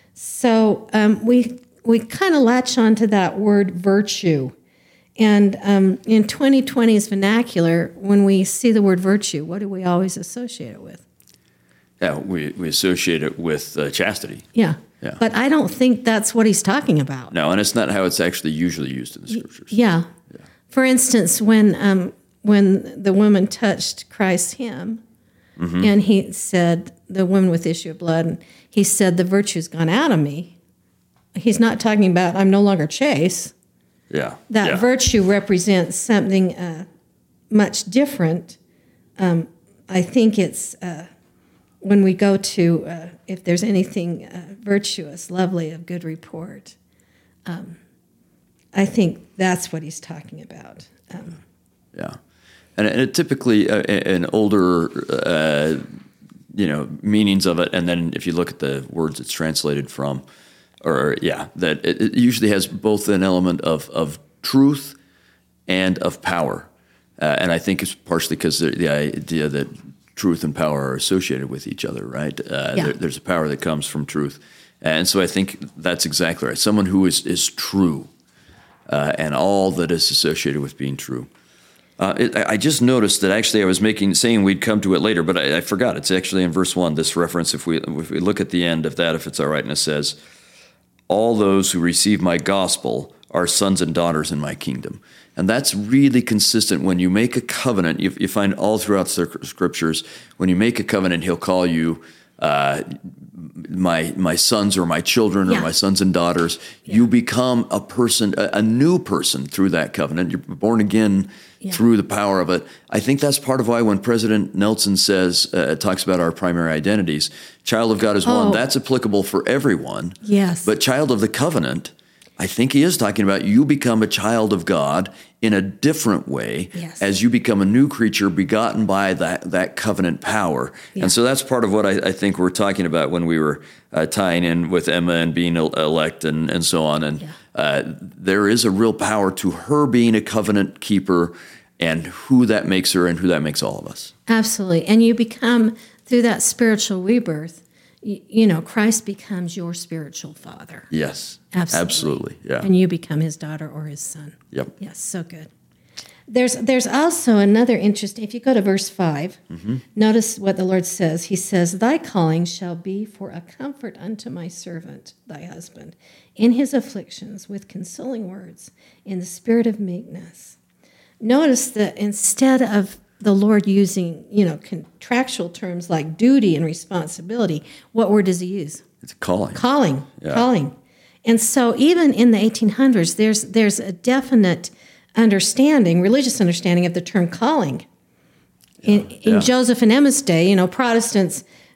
So um, we we kind of latch on to that word virtue. And um, in twenty twenty's vernacular, when we see the word virtue, what do we always associate it with? Yeah, we, we associate it with uh, chastity. Yeah. Yeah. But I don't think that's what he's talking about. No, and it's not how it's actually usually used in the scriptures. Yeah. yeah. For instance, when um, when the woman touched Christ's hem, mm-hmm. and he said, the woman with the issue of blood, and he said, the virtue's gone out of me. He's not talking about I'm no longer chaste. Yeah. That yeah. virtue represents something uh, much different. Um, I think it's uh, when we go to, uh, if there's anything uh, virtuous, lovely, of good report, um, I think that's what he's talking about. Um, yeah. And, and it typically, uh, an older, uh, you know, meanings of it, and then if you look at the words it's translated from, or yeah, that it, it usually has both an element of, of truth and of power. Uh, and I think it's partially because the, the idea that truth and power are associated with each other, right? Uh, yeah. there, there's a power that comes from truth. And so I think that's exactly right. Someone who is, is true uh, and all that is associated with being true. Uh, it, I just noticed that actually I was making saying we'd come to it later, but I, I forgot. It's actually in verse one, this reference, if we, if we look at the end of that, if it's all right, and it says, all those who receive my gospel are sons and daughters in my kingdom. And that's really consistent. When you make a covenant, you, you find all throughout the scriptures, when you make a covenant, he'll call you uh, my my sons or my children yeah. or my sons and daughters. Yeah. You become a person, a, a new person through that covenant. You're born again yeah. through the power of it. I think that's part of why when President Nelson says, uh, talks about our primary identities, child of God is oh. one, that's applicable for everyone. Yes. But child of the covenant, I think he is talking about you become a child of God in a different way yes. as you become a new creature begotten by that, that covenant power. Yeah. And so that's part of what I, I think we're talking about when we were uh, tying in with Emma and being elect and, and so on. And yeah. uh, there is a real power to her being a covenant keeper and who that makes her and who that makes all of us. Absolutely. And you become, through that spiritual rebirth, you, you know, Christ becomes your spiritual father. Yes. Absolutely. Absolutely. Yeah. And you become his daughter or his son. Yep. Yes, so good. There's there's also another interesting, if you go to verse five, mm-hmm. notice what the Lord says. He says, thy calling shall be for a comfort unto my servant, thy husband, in his afflictions with consoling words, in the spirit of meekness. Notice that instead of the Lord using, you know, contractual terms like duty and responsibility, what word does he use? It's calling. Calling. Yeah. Calling. And so even in the eighteen hundreds, there's there's a definite understanding, religious understanding of the term calling. In, in yeah. Joseph and Emma's day, you know, Protestants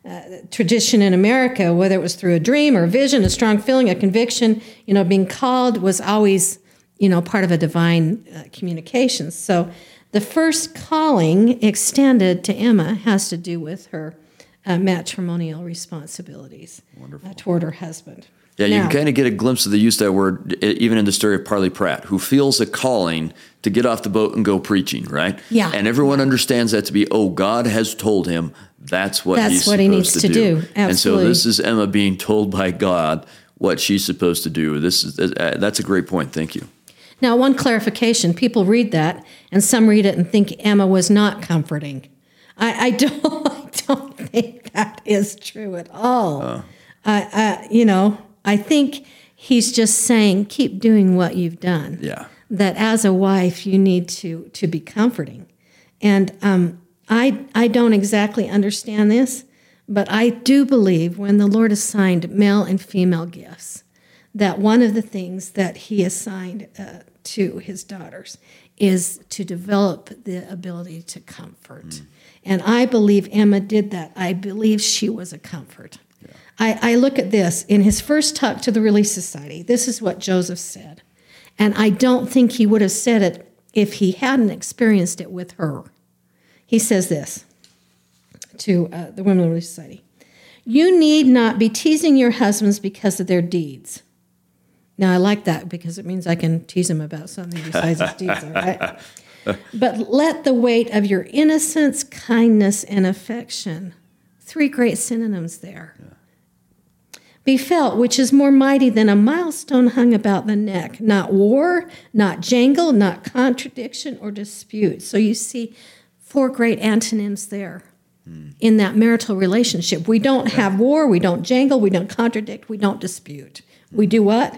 uh, tradition in America, whether it was through a dream or a vision, a strong feeling, a conviction, you know, being called was always, you know, part of a divine uh, communication. So the first calling extended to Emma has to do with her uh, matrimonial responsibilities uh, toward her husband. Yeah, you Now, can kind of get a glimpse of the use of that word e- even in the story of Parley Pratt, who feels a calling to get off the boat and go preaching, right? Yeah. And everyone understands that to be, oh, God has told him that's what That's he's what supposed he needs to, to do. do. And so Absolutely. this is Emma being told by God what she's supposed to do. This is uh, that's a great point. Thank you. Now, one clarification. People read that, and some read it and think Emma was not comforting. I, I, don't, I don't think that is true at all. Uh, uh, you know, I think he's just saying, keep doing what you've done. Yeah. That as a wife, you need to, to be comforting. And um, I, I don't exactly understand this, but I do believe when the Lord assigned male and female gifts, that one of the things that he assigned uh, to his daughters is to develop the ability to comfort. Mm. And I believe Emma did that. I believe she was a comfort. Yeah. I, I look at this. In his first talk to the Relief Society, this is what Joseph said. And I don't think he would have said it if he hadn't experienced it with her. He says this to uh, the Women of the Relief Society. You need not be teasing your husbands because of their deeds. Now, I like that because it means I can tease him about something besides his deeds, all right? But let the weight of your innocence, kindness, and affection, three great synonyms there, yeah. be felt, which is more mighty than a milestone hung about the neck. Not war, not jangle, not contradiction or dispute. So you see four great antonyms there mm. in that marital relationship. We don't yeah. have war, we don't jangle, we don't contradict, we don't dispute. Mm. We do what?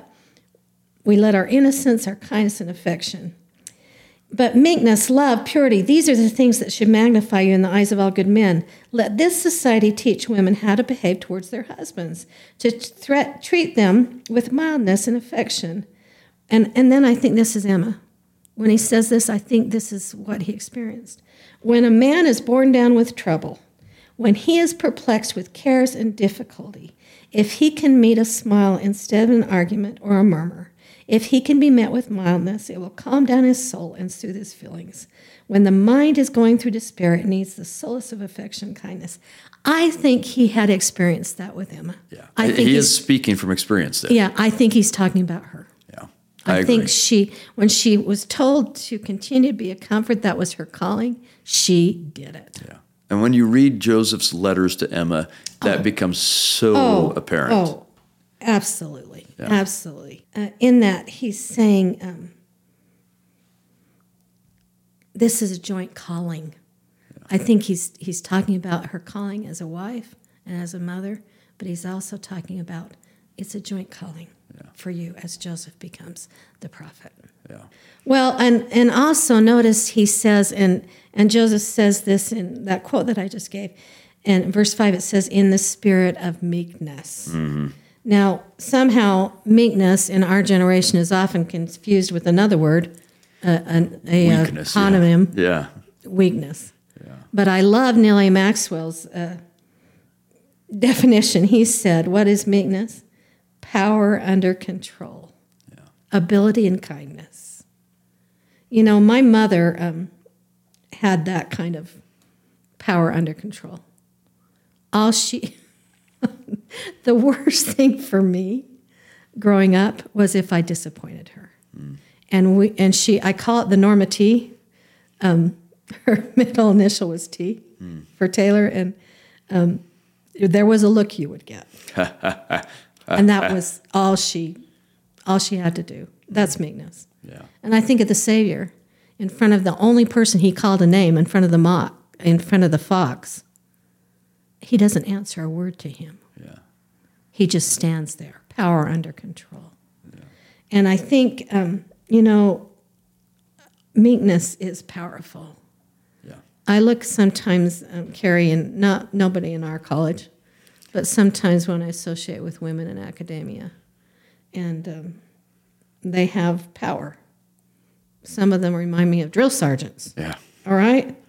We let our innocence, our kindness, and affection. But meekness, love, purity, these are the things that should magnify you in the eyes of all good men. Let this society teach women how to behave towards their husbands, to threat, treat them with mildness and affection. And, and then I think this is Emma. When he says this, I think this is what he experienced. When a man is borne down with trouble, when he is perplexed with cares and difficulty, if he can meet a smile instead of an argument or a murmur, if he can be met with mildness, it will calm down his soul and soothe his feelings. When the mind is going through despair, it needs the solace of affection and kindness. I think he had experienced that with Emma. Yeah, I think he is speaking from experience there. Yeah, I think he's talking about her. Yeah, I, I agree. think she, when she was told to continue to be a comfort, that was her calling, she did it. Yeah. And when you read Joseph's letters to Emma, that oh. becomes so oh, apparent. Oh, absolutely. Yeah. Absolutely. Uh, in that, he's saying, um, this is a joint calling. Yeah. I think he's he's talking about her calling as a wife and as a mother, but he's also talking about it's a joint calling yeah. for you as Joseph becomes the prophet. Yeah. Well, and, and also notice he says, and, and Joseph says this in that quote that I just gave, and in verse five it says, in the spirit of meekness. Mm-hmm. Now, somehow meekness in our generation is often confused with another word, uh, an, a Weakness, homonym, yeah. yeah. weakness. Yeah. But I love Neal A. Maxwell's uh, definition. He said, what is meekness? Power under control, yeah. ability and kindness. You know, my mother um, had that kind of power under control. All she... The worst thing for me growing up was if I disappointed her. Mm. And we and she, I call it the Norma T. Um, her middle initial was T mm. for Taylor, and um, there was a look you would get. And that was all she all she had to do. That's meekness. Yeah. And I think of the Savior in front of the only person he called a name, in front of the mock, in front of the fox. He doesn't answer a word to him. Yeah. He just stands there, power under control. Yeah. And I think, um, you know, meekness is powerful. Yeah. I look sometimes, um, Carrie, and not nobody in our college, but sometimes when I associate with women in academia, and um, they have power. Some of them remind me of drill sergeants. Yeah. All right?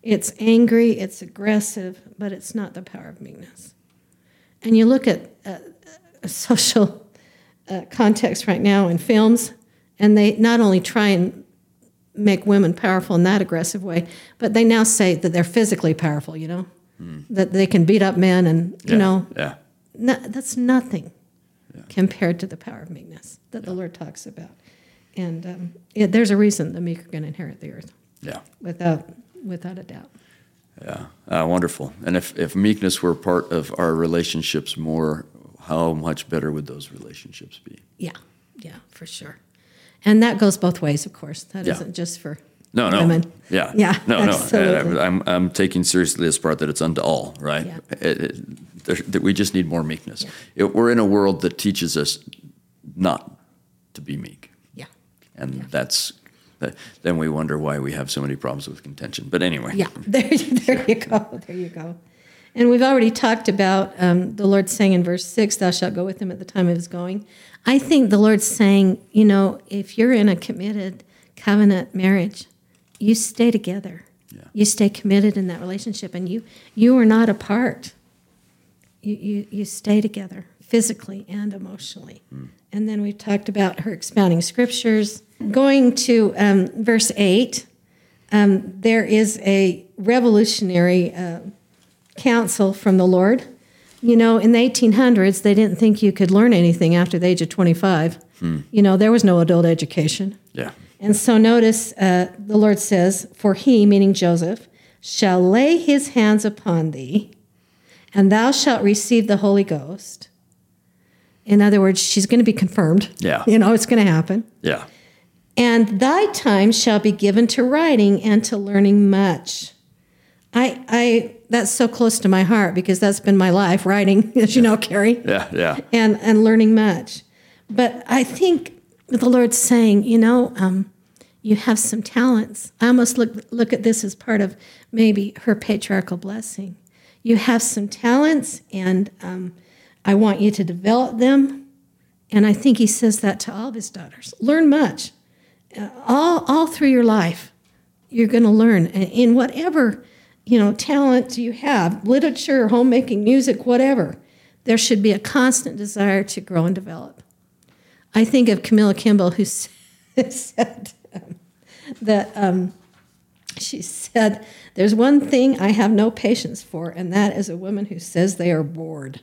It's angry, it's aggressive, but it's not the power of meekness. And you look at uh, a social uh, context right now in films, and they not only try and make women powerful in that aggressive way, but they now say that they're physically powerful, you know, mm. that they can beat up men and, you yeah. know, yeah. no, that's nothing yeah. compared to the power of meekness that yeah. the Lord talks about. And um, yeah, there's a reason the meek are going to inherit the earth. Yeah. Without without a doubt. Yeah, uh, wonderful. And if, if meekness were part of our relationships more, how much better would those relationships be? Yeah, yeah, for sure. And that goes both ways, of course. That yeah. isn't just for no, no. women. Yeah, yeah, no, absolutely. no. I'm I'm taking seriously this part that it's unto all, right? Yeah. It, it, there, that we just need more meekness. Yeah. It, we're in a world that teaches us not to be meek. Yeah, and yeah. that's. Then we wonder why we have so many problems with contention. But anyway. Yeah, there, there you go. There you go. And we've already talked about um, the Lord saying in verse six, thou shalt go with him at the time of his going. I think the Lord's saying, you know, if you're in a committed covenant marriage, you stay together. Yeah. You stay committed in that relationship, and you you are not apart. You, you, you stay together physically and emotionally. Mm. And then we've talked about her expounding scriptures. Going to um, verse eight, um, there is a revolutionary uh, counsel from the Lord. You know, in the eighteen hundreds, they didn't think you could learn anything after the age of twenty-five. Hmm. You know, there was no adult education. Yeah. And so notice uh, the Lord says, for he, meaning Joseph, shall lay his hands upon thee, and thou shalt receive the Holy Ghost. In other words, she's going to be confirmed. Yeah. You know, it's going to happen. Yeah. And thy time shall be given to writing and to learning much. I, I, that's so close to my heart because that's been my life, writing, as you know, Carrie. Yeah, yeah. And, and learning much. But I think the Lord's saying, you know, um, you have some talents. I almost look, look at this as part of maybe her patriarchal blessing. You have some talents, and um, I want you to develop them. And I think he says that to all of his daughters. Learn much. Uh, all, all through your life, you're going to learn. And in whatever, you know, talent you have, literature, homemaking, music, whatever, there should be a constant desire to grow and develop. I think of Camilla Kimball, who said um, that um, she said, there's one thing I have no patience for, and that is a woman who says they are bored.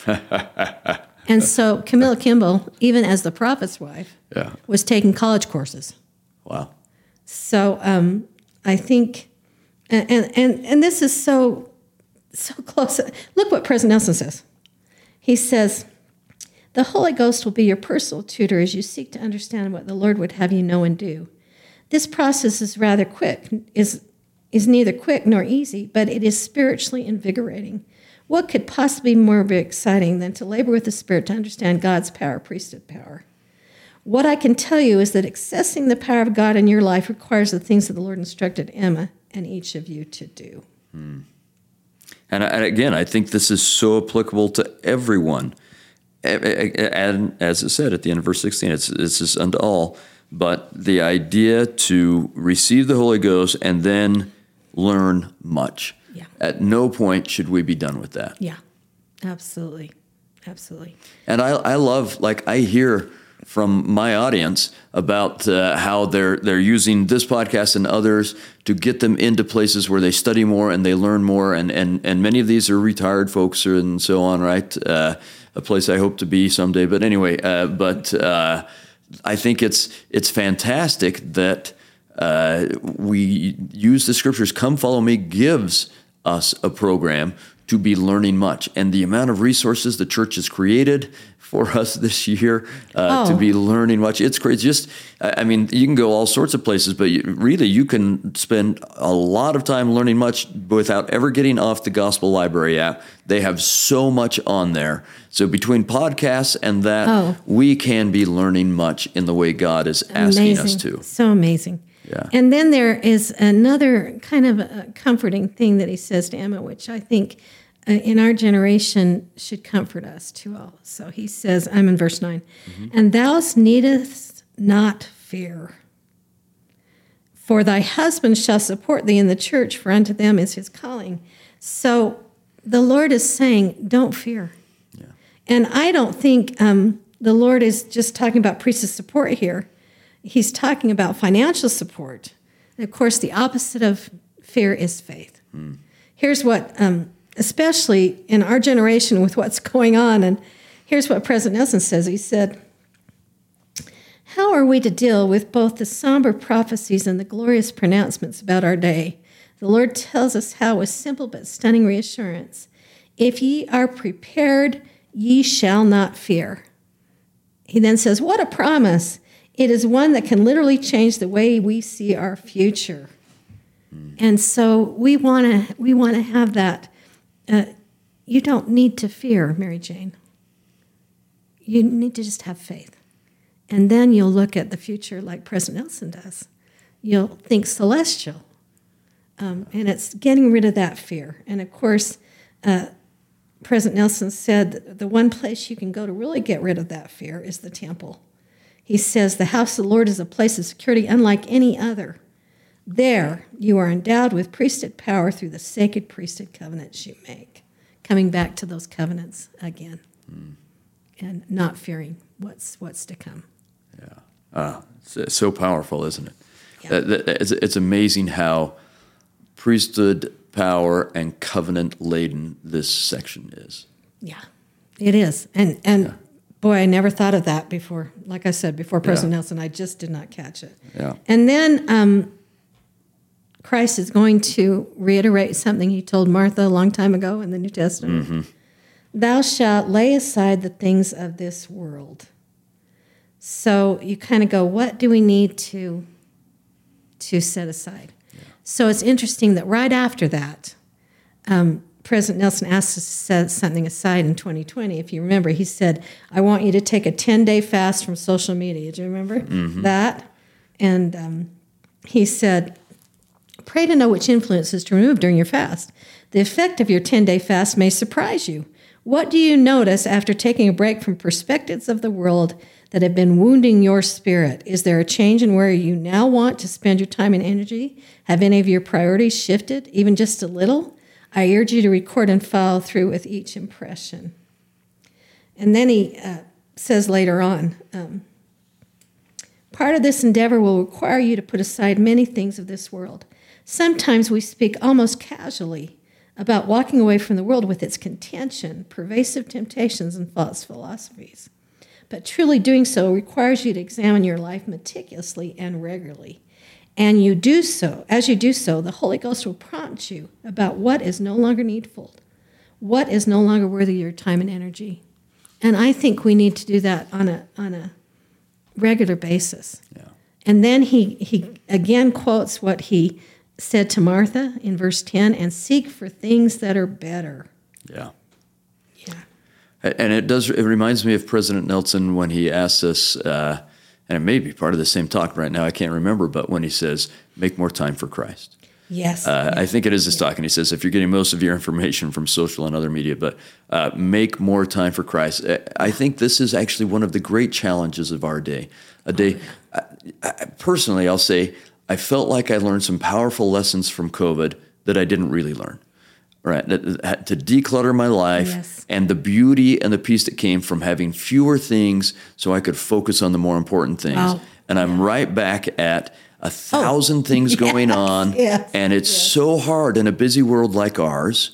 And so Camilla Kimball, even as the prophet's wife, yeah. was taking college courses. Wow. So um, I think, and, and and this is so so close. Look what President Nelson says. He says, the Holy Ghost will be your personal tutor as you seek to understand what the Lord would have you know and do. This process is rather quick, is is neither quick nor easy, but it is spiritually invigorating. What could possibly be more exciting than to labor with the Spirit to understand God's power, priesthood power? What I can tell you is that accessing the power of God in your life requires the things that the Lord instructed Emma and each of you to do. Hmm. And, and again, I think this is so applicable to everyone. And as it said at the end of verse sixteen, it's, it's just unto all. But the idea to receive the Holy Ghost and then learn much. Yeah. At no point should we be done with that. Yeah, absolutely. Absolutely. And I, I love, like, I hear from my audience about uh, how they're they're using this podcast and others to get them into places where they study more and they learn more. And, and, and many of these are retired folks and so on, right? Uh, a place I hope to be someday. But anyway, uh, but uh, I think it's it's fantastic that uh, we use the scriptures. Come Follow Me gives us a program to be learning much. And the amount of resources the church has created for us this year uh, oh. to be learning much. It's crazy. Just, I mean, you can go all sorts of places, but you, really you can spend a lot of time learning much without ever getting off the Gospel Library app. They have so much on there. So between podcasts and that, oh. we can be learning much in the way God is asking amazing. us to. So amazing. Yeah. And then there is another kind of a comforting thing that he says to Emma, which I think uh, in our generation should comfort us too all. So he says, I'm in verse nine, mm-hmm. and thou needest not fear, For thy husband shall support thee in the church, for unto them is his calling. So the Lord is saying, don't fear. Yeah. And I don't think um, the Lord is just talking about priestly support here. He's talking about financial support. And of course, the opposite of fear is faith. Mm. Here's what, um, especially in our generation with what's going on, and here's what President Nelson says. He said, how are we to deal with both the somber prophecies and the glorious pronouncements about our day? The Lord tells us how with simple but stunning reassurance. If ye are prepared, ye shall not fear. He then says, what a promise. It is one that can literally change the way we see our future. Mm. And so we want to we want to have that. Uh, you don't need to fear, Mary Jane. You need to just have faith. And then you'll look at the future like President Nelson does. You'll think celestial. Um, and it's getting rid of that fear. And of course, uh, President Nelson said that the one place you can go to really get rid of that fear is the temple. He says, the house of the Lord is a place of security unlike any other. There you are endowed with priesthood power through the sacred priesthood covenants you make. Coming back to those covenants again. Mm. And not fearing what's what's to come. Yeah. Ah, it's so powerful, isn't it? Yeah. It's, it's amazing how priesthood power and covenant laden this section is. Yeah, it is. And and yeah. boy, I never thought of that before. Like I said, before President yeah. Nelson, I just did not catch it. Yeah. And then um, Christ is going to reiterate something he told Martha a long time ago in the New Testament. Mm-hmm. Thou shalt lay aside the things of this world. So you kind of go, what do we need to, to set aside? Yeah. So it's interesting that right after that, um, President Nelson asked us to set something aside in twenty twenty. If you remember, he said, I want you to take a ten-day fast from social media. Do you remember mm-hmm. that? And um, he said, pray to know which influences to remove during your fast. The effect of your ten-day fast may surprise you. What do you notice after taking a break from perspectives of the world that have been wounding your spirit? Is there a change in where you now want to spend your time and energy? Have any of your priorities shifted, even just a little? I urge you to record and follow through with each impression. And then he uh, says later on, um, part of this endeavor will require you to put aside many things of this world. Sometimes we speak almost casually about walking away from the world with its contention, pervasive temptations, and false philosophies. But truly doing so requires you to examine your life meticulously and regularly. And you do so, as you do so, the Holy Ghost will prompt you about what is no longer needful, what is no longer worthy of your time and energy. And I think we need to do that on a on a regular basis. Yeah. And then he, he again quotes what he said to Martha in verse ten, and seek for things that are better. Yeah. Yeah. And it does, it reminds me of President Nelson when he asks us, uh, and it may be part of the same talk right now, I can't remember, but when he says, make more time for Christ. Yes. Uh, yeah. I think it is his yeah. talk, and he says, if you're getting most of your information from social and other media, but uh, make more time for Christ. I think this is actually one of the great challenges of our day. A day, oh, yeah. I, I, personally, I'll say, I felt like I learned some powerful lessons from COVID that I didn't really learn, right? To declutter my life yes. and the beauty and the peace that came from having fewer things so I could focus on the more important things. Wow. And I'm yeah. right back at a thousand oh. things yes. going on. Yes. And it's yes. so hard in a busy world like ours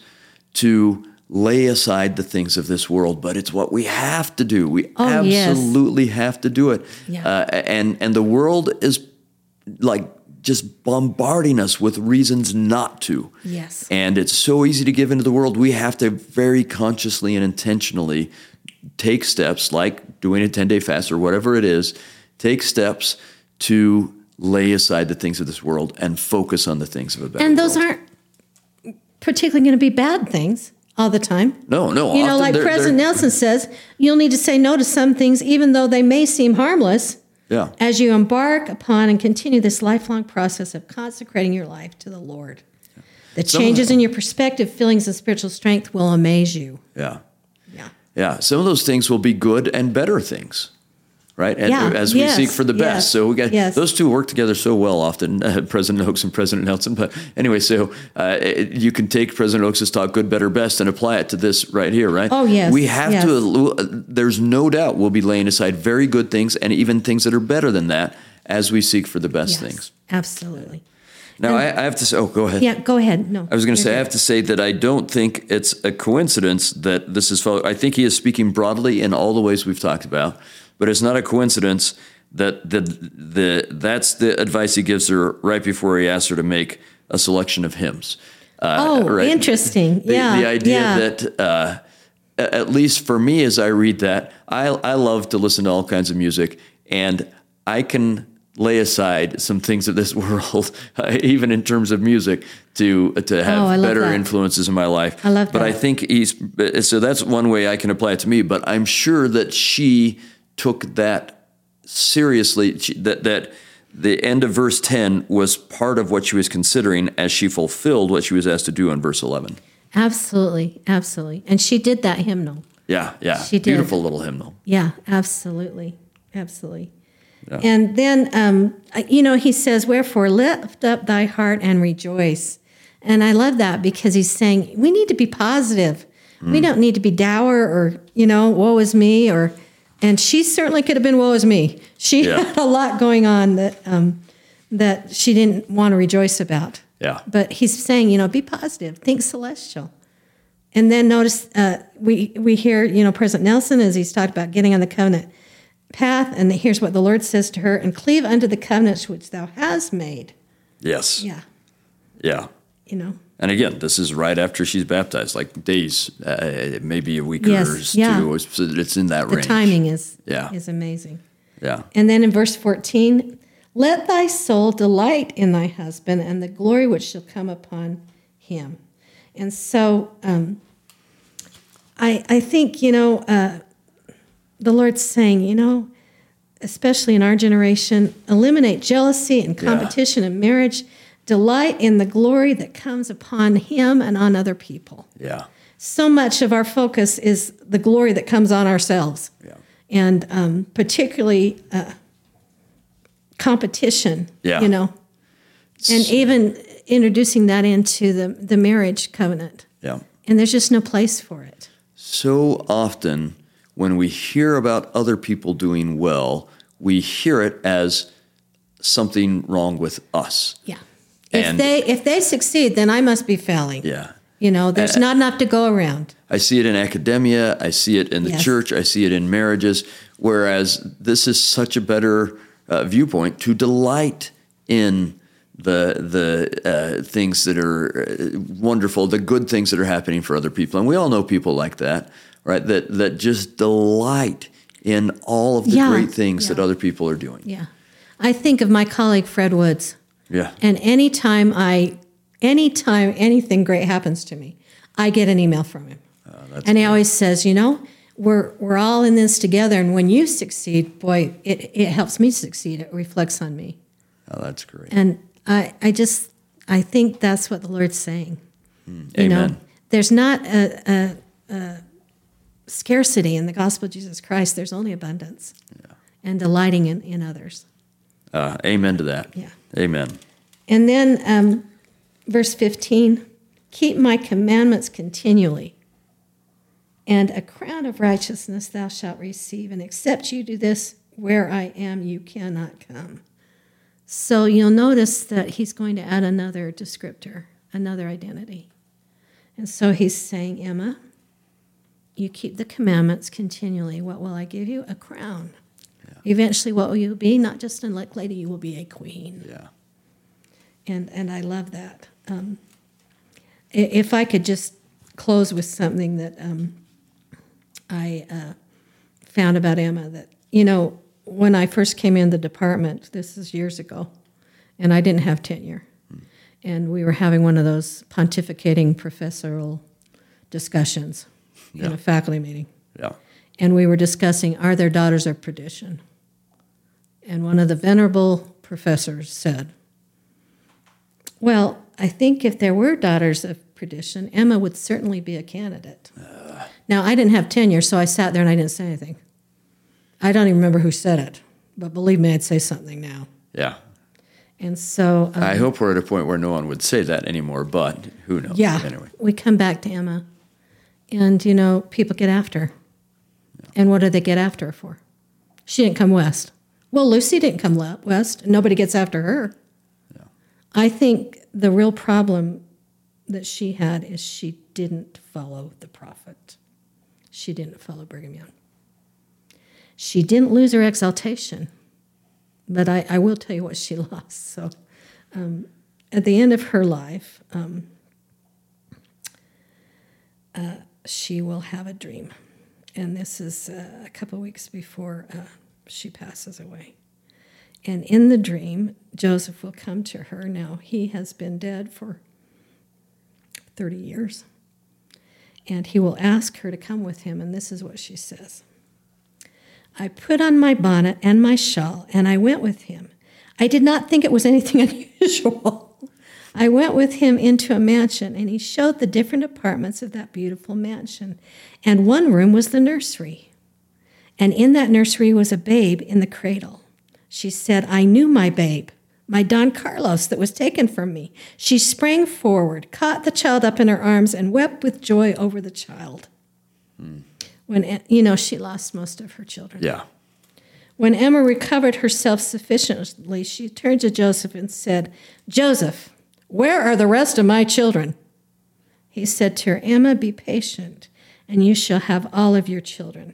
to lay aside the things of this world, but it's what we have to do. We oh, absolutely yes. have to do it. Yeah. Uh, and, and the world is like just bombarding us with reasons not to. Yes. And it's so easy to give into the world. We have to very consciously and intentionally take steps like doing a ten-day fast or whatever it is, take steps to lay aside the things of this world and focus on the things of a better And those world. aren't particularly going to be bad things all the time. No, no. You know, like they're, President they're, Nelson says, you'll need to say no to some things even though they may seem harmless. Yeah. As you embark upon and continue this lifelong process of consecrating your life to the Lord. Yeah. The Some changes in your perspective, feelings, and spiritual strength will amaze you. Yeah. Yeah. Yeah. Some of those things will be good and better things. right? And Yeah. as we Yes. seek for the best. Yes. So we got Yes. those two work together so well often, uh, President Oaks and President Nelson. But anyway, so uh, it- you can take President Oaks' talk, good, better, best, and apply it to this right here, right? Oh, yes. We have Yes. to, there's no doubt we'll be laying aside very good things and even things that are better than that as we seek for the best Yes, things. absolutely. Now, I, I have to say, oh, go ahead. Yeah, go ahead. No. I was going to you're say, I good. have to say that I don't think it's a coincidence that this is, I think he is speaking broadly in all the ways we've talked about, but it's not a coincidence that the, the that's the advice he gives her right before he asks her to make a selection of hymns. Uh, Oh, right? interesting. The, Yeah. the idea yeah. that, uh, a- at least for me as I read that, I, I love to listen to all kinds of music, and I can lay aside some things of this world, uh, even in terms of music, to to have Oh, I love better that. influences in my life. I love But I that. think he's so that's one way I can apply it to me. But I'm sure that she took that seriously. She, that that the end of verse ten was part of what she was considering as she fulfilled what she was asked to do in verse eleven. Absolutely, absolutely. And she did that hymnal. Yeah, yeah, She did. beautiful little hymnal. Yeah, absolutely, absolutely. Yeah. And then, um, you know, he says, "Wherefore lift up thy heart and rejoice." And I love that because he's saying we need to be positive. Mm. We don't need to be dour or, you know, woe is me. Or, and she certainly could have been woe is me. She Yeah. had a lot going on that um, that she didn't want to rejoice about. Yeah. But he's saying, you know, be positive, think celestial. And then notice uh, we we hear, you know, President Nelson as he's talked about getting on the covenant path, and here's what the Lord says to her: "And cleave unto the covenants which thou hast made." Yes. Yeah, Yeah. you know. And again, this is right after she's baptized, like days, uh, maybe a week Yes, or yeah. two. So it's in that The range. timing is Yeah. is amazing. Yeah. And then in verse fourteen, "Let thy soul delight in thy husband, and the glory which shall come upon him." And so um, I I think, you know, uh, the Lord's saying, you know, especially in our generation, eliminate jealousy and Yeah. competition in marriage. Delight in the glory that comes upon him and on other people. Yeah. So much of our focus is the glory that comes on ourselves. Yeah. And um, particularly uh, competition, Yeah. you know, and even introducing that into the, the marriage covenant. Yeah. And there's just no place for it. So often when we hear about other people doing well, we hear it as something wrong with us. Yeah. If And- they if they succeed, then I must be failing. Yeah. You know, there's Uh, not enough to go around. I see it in academia. I see it in the Yes. church. I see it in marriages. Whereas this is such a better uh, viewpoint to delight in the the uh, things that are uh, wonderful, the good things that are happening for other people, and we all know people like that, right? That that just delight in all of the Yeah. great things Yeah. that other people are doing. Yeah. I think of my colleague Fred Woods. Yeah, And anytime I, anytime anything great happens to me, I get an email from him. And he always says, you know, we're we're all in this together, and when you succeed, boy, it, it helps me succeed. It reflects on me. oh, that's great. And I, I just, I think that's what the Lord's saying. You know, Amen. there's not a, a, a scarcity in the gospel of Jesus Christ. There's only abundance and delighting in, in others. Uh, amen to that. Yeah. Amen. And then um, verse fifteen, keep my commandments continually, and a crown of righteousness thou shalt receive, and except you do this, where I am, you cannot come. So you'll notice that he's going to add another descriptor, another identity. And so he's saying, Emma, you keep the commandments continually. What will I give you? A crown. Yeah. Eventually, what will you be? Not just an elect lady, you will be a queen. Yeah. And and I love that. Um, i- if I could just close with something that um, I uh, found about Emma, that, you know, when I first came in the department, this is years ago, and I didn't have tenure. Hmm. And we were having one of those pontificating professorial discussions Yeah. in a faculty meeting. Yeah. And we were discussing, are there daughters of perdition? And one of the venerable professors said, well, I think if there were daughters of perdition, Emma would certainly be a candidate. Uh. Now, I didn't have tenure, so I sat there and I didn't say anything. I don't even remember who said it, but believe me, I'd say something now. Yeah. And so... Um, I hope we're at a point where no one would say that anymore, but who knows? Yeah. Anyway. We come back to Emma, and, you know, people get after her. Yeah. And what do they get after her for? She didn't come west. Well, Lucy didn't come west. Nobody gets after her. Yeah. I think the real problem that she had is she didn't follow the prophet. She didn't follow Brigham Young. She didn't lose her exaltation, but I, I will tell you what she lost. So um, at the end of her life, um, uh, she will have a dream. And this is uh, a couple weeks before uh, she passes away. And in the dream, Joseph will come to her. Now, he has been dead for thirty years. And he will ask her to come with him, and this is what she says. I put on my bonnet and my shawl, and I went with him. I did not think it was anything unusual. I went with him into a mansion, and he showed the different apartments of that beautiful mansion. And one room was the nursery. And in that nursery was a babe in the cradle. She said, I knew my babe, my Don Carlos that was taken from me. She sprang forward, caught the child up in her arms, and wept with joy over the child. Hmm. When, you know, she lost most of her children. Yeah. When Emma recovered herself sufficiently, she turned to Joseph and said, Joseph, where are the rest of my children? He said to her, Emma, be patient, and you shall have all of your children.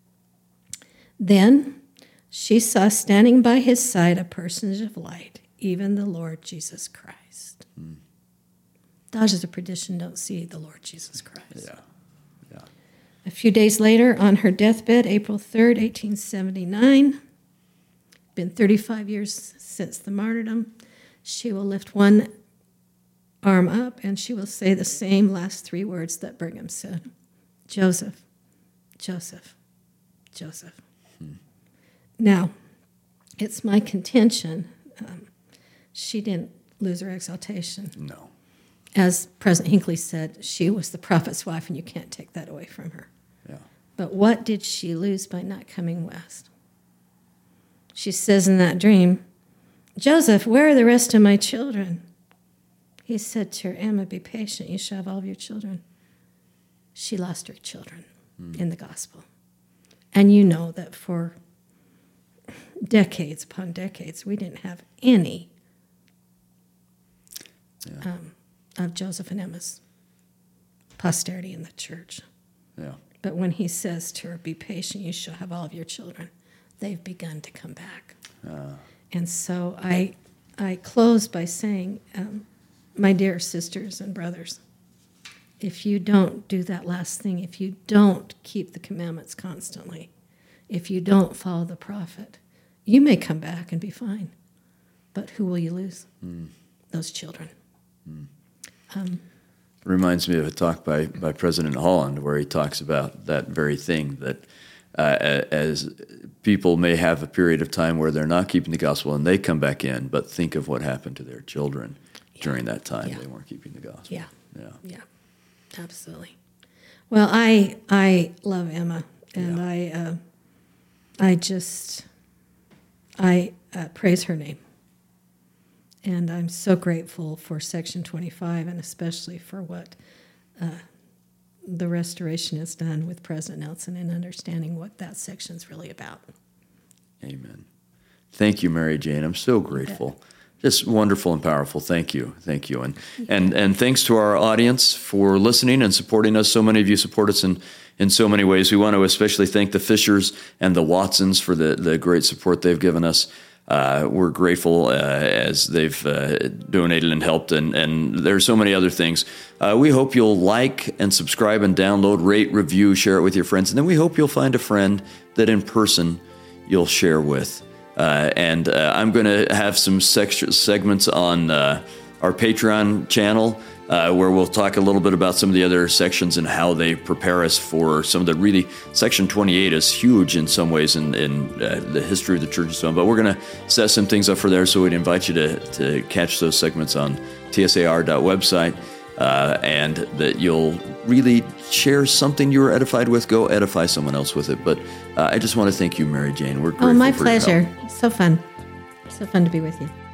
Then she saw standing by his side a personage of light, even the Lord Jesus Christ. Hmm. Daughters of perdition don't see the Lord Jesus Christ. Yeah. Yeah. A few days later, on her deathbed, April third, eighteen seventy-nine, been thirty-five years since the martyrdom, she will lift one arm up and she will say the same last three words that Brigham said. Joseph, Joseph, Joseph. Hmm. Now, it's my contention, um, she didn't lose her exaltation. No. As President Hinckley said, she was the prophet's wife, and you can't take that away from her. Yeah. But what did she lose by not coming west? She says in that dream, Joseph, where are the rest of my children? He said to her, Emma, be patient. You shall have all of your children. She lost her children mm. in the gospel. And you know that for decades upon decades, we didn't have any yeah. um, of Joseph and Emma's posterity in the church. Yeah. But when he says to her, be patient, you shall have all of your children, they've begun to come back. Uh. And so I I close by saying, um, my dear sisters and brothers, if you don't do that last thing, if you don't keep the commandments constantly, if you don't follow the prophet, you may come back and be fine. But who will you lose? Mm. Those children. Mm. Um, Reminds me of a talk by, by President Holland where he talks about that very thing, that uh, as people may have a period of time where they're not keeping the gospel and they come back in, but think of what happened to their children yeah. during that time. Yeah. They weren't keeping the gospel. Yeah. Yeah. Yeah. Absolutely. Well, I I love Emma, and yeah. I uh, I just I uh, praise her name. And I'm so grateful for Section twenty-five, and especially for what uh, the Restoration has done with President Nelson and understanding what that section's really about. Amen. Thank you, Mary Jane. I'm so grateful. Yeah. Just wonderful and powerful. Thank you. Thank you. And and and thanks to our audience for listening and supporting us. So many of you support us in, in so many ways. We want to especially thank the Fishers and the Watsons for the, the great support they've given us. Uh, we're grateful uh, as they've uh, donated and helped, and, and there are so many other things. Uh, we hope you'll like and subscribe and download, rate, review, share it with your friends, and then we hope you'll find a friend that in person you'll share with. Uh, and uh, I'm going to have some sex- segments on uh, our Patreon channel uh, where we'll talk a little bit about some of the other sections and how they prepare us for some of the really... Section twenty-eight is huge in some ways in, in uh, the history of the church and so on, but we're going to set some things up for there, so we'd invite you to, to catch those segments on T S A R dot website. uh, and that you'll really share something you were edified with. Go edify someone else with it. But uh, I just want to thank you, Mary Jane. We're grateful Oh, my for your help. pleasure. So fun. So fun to be with you.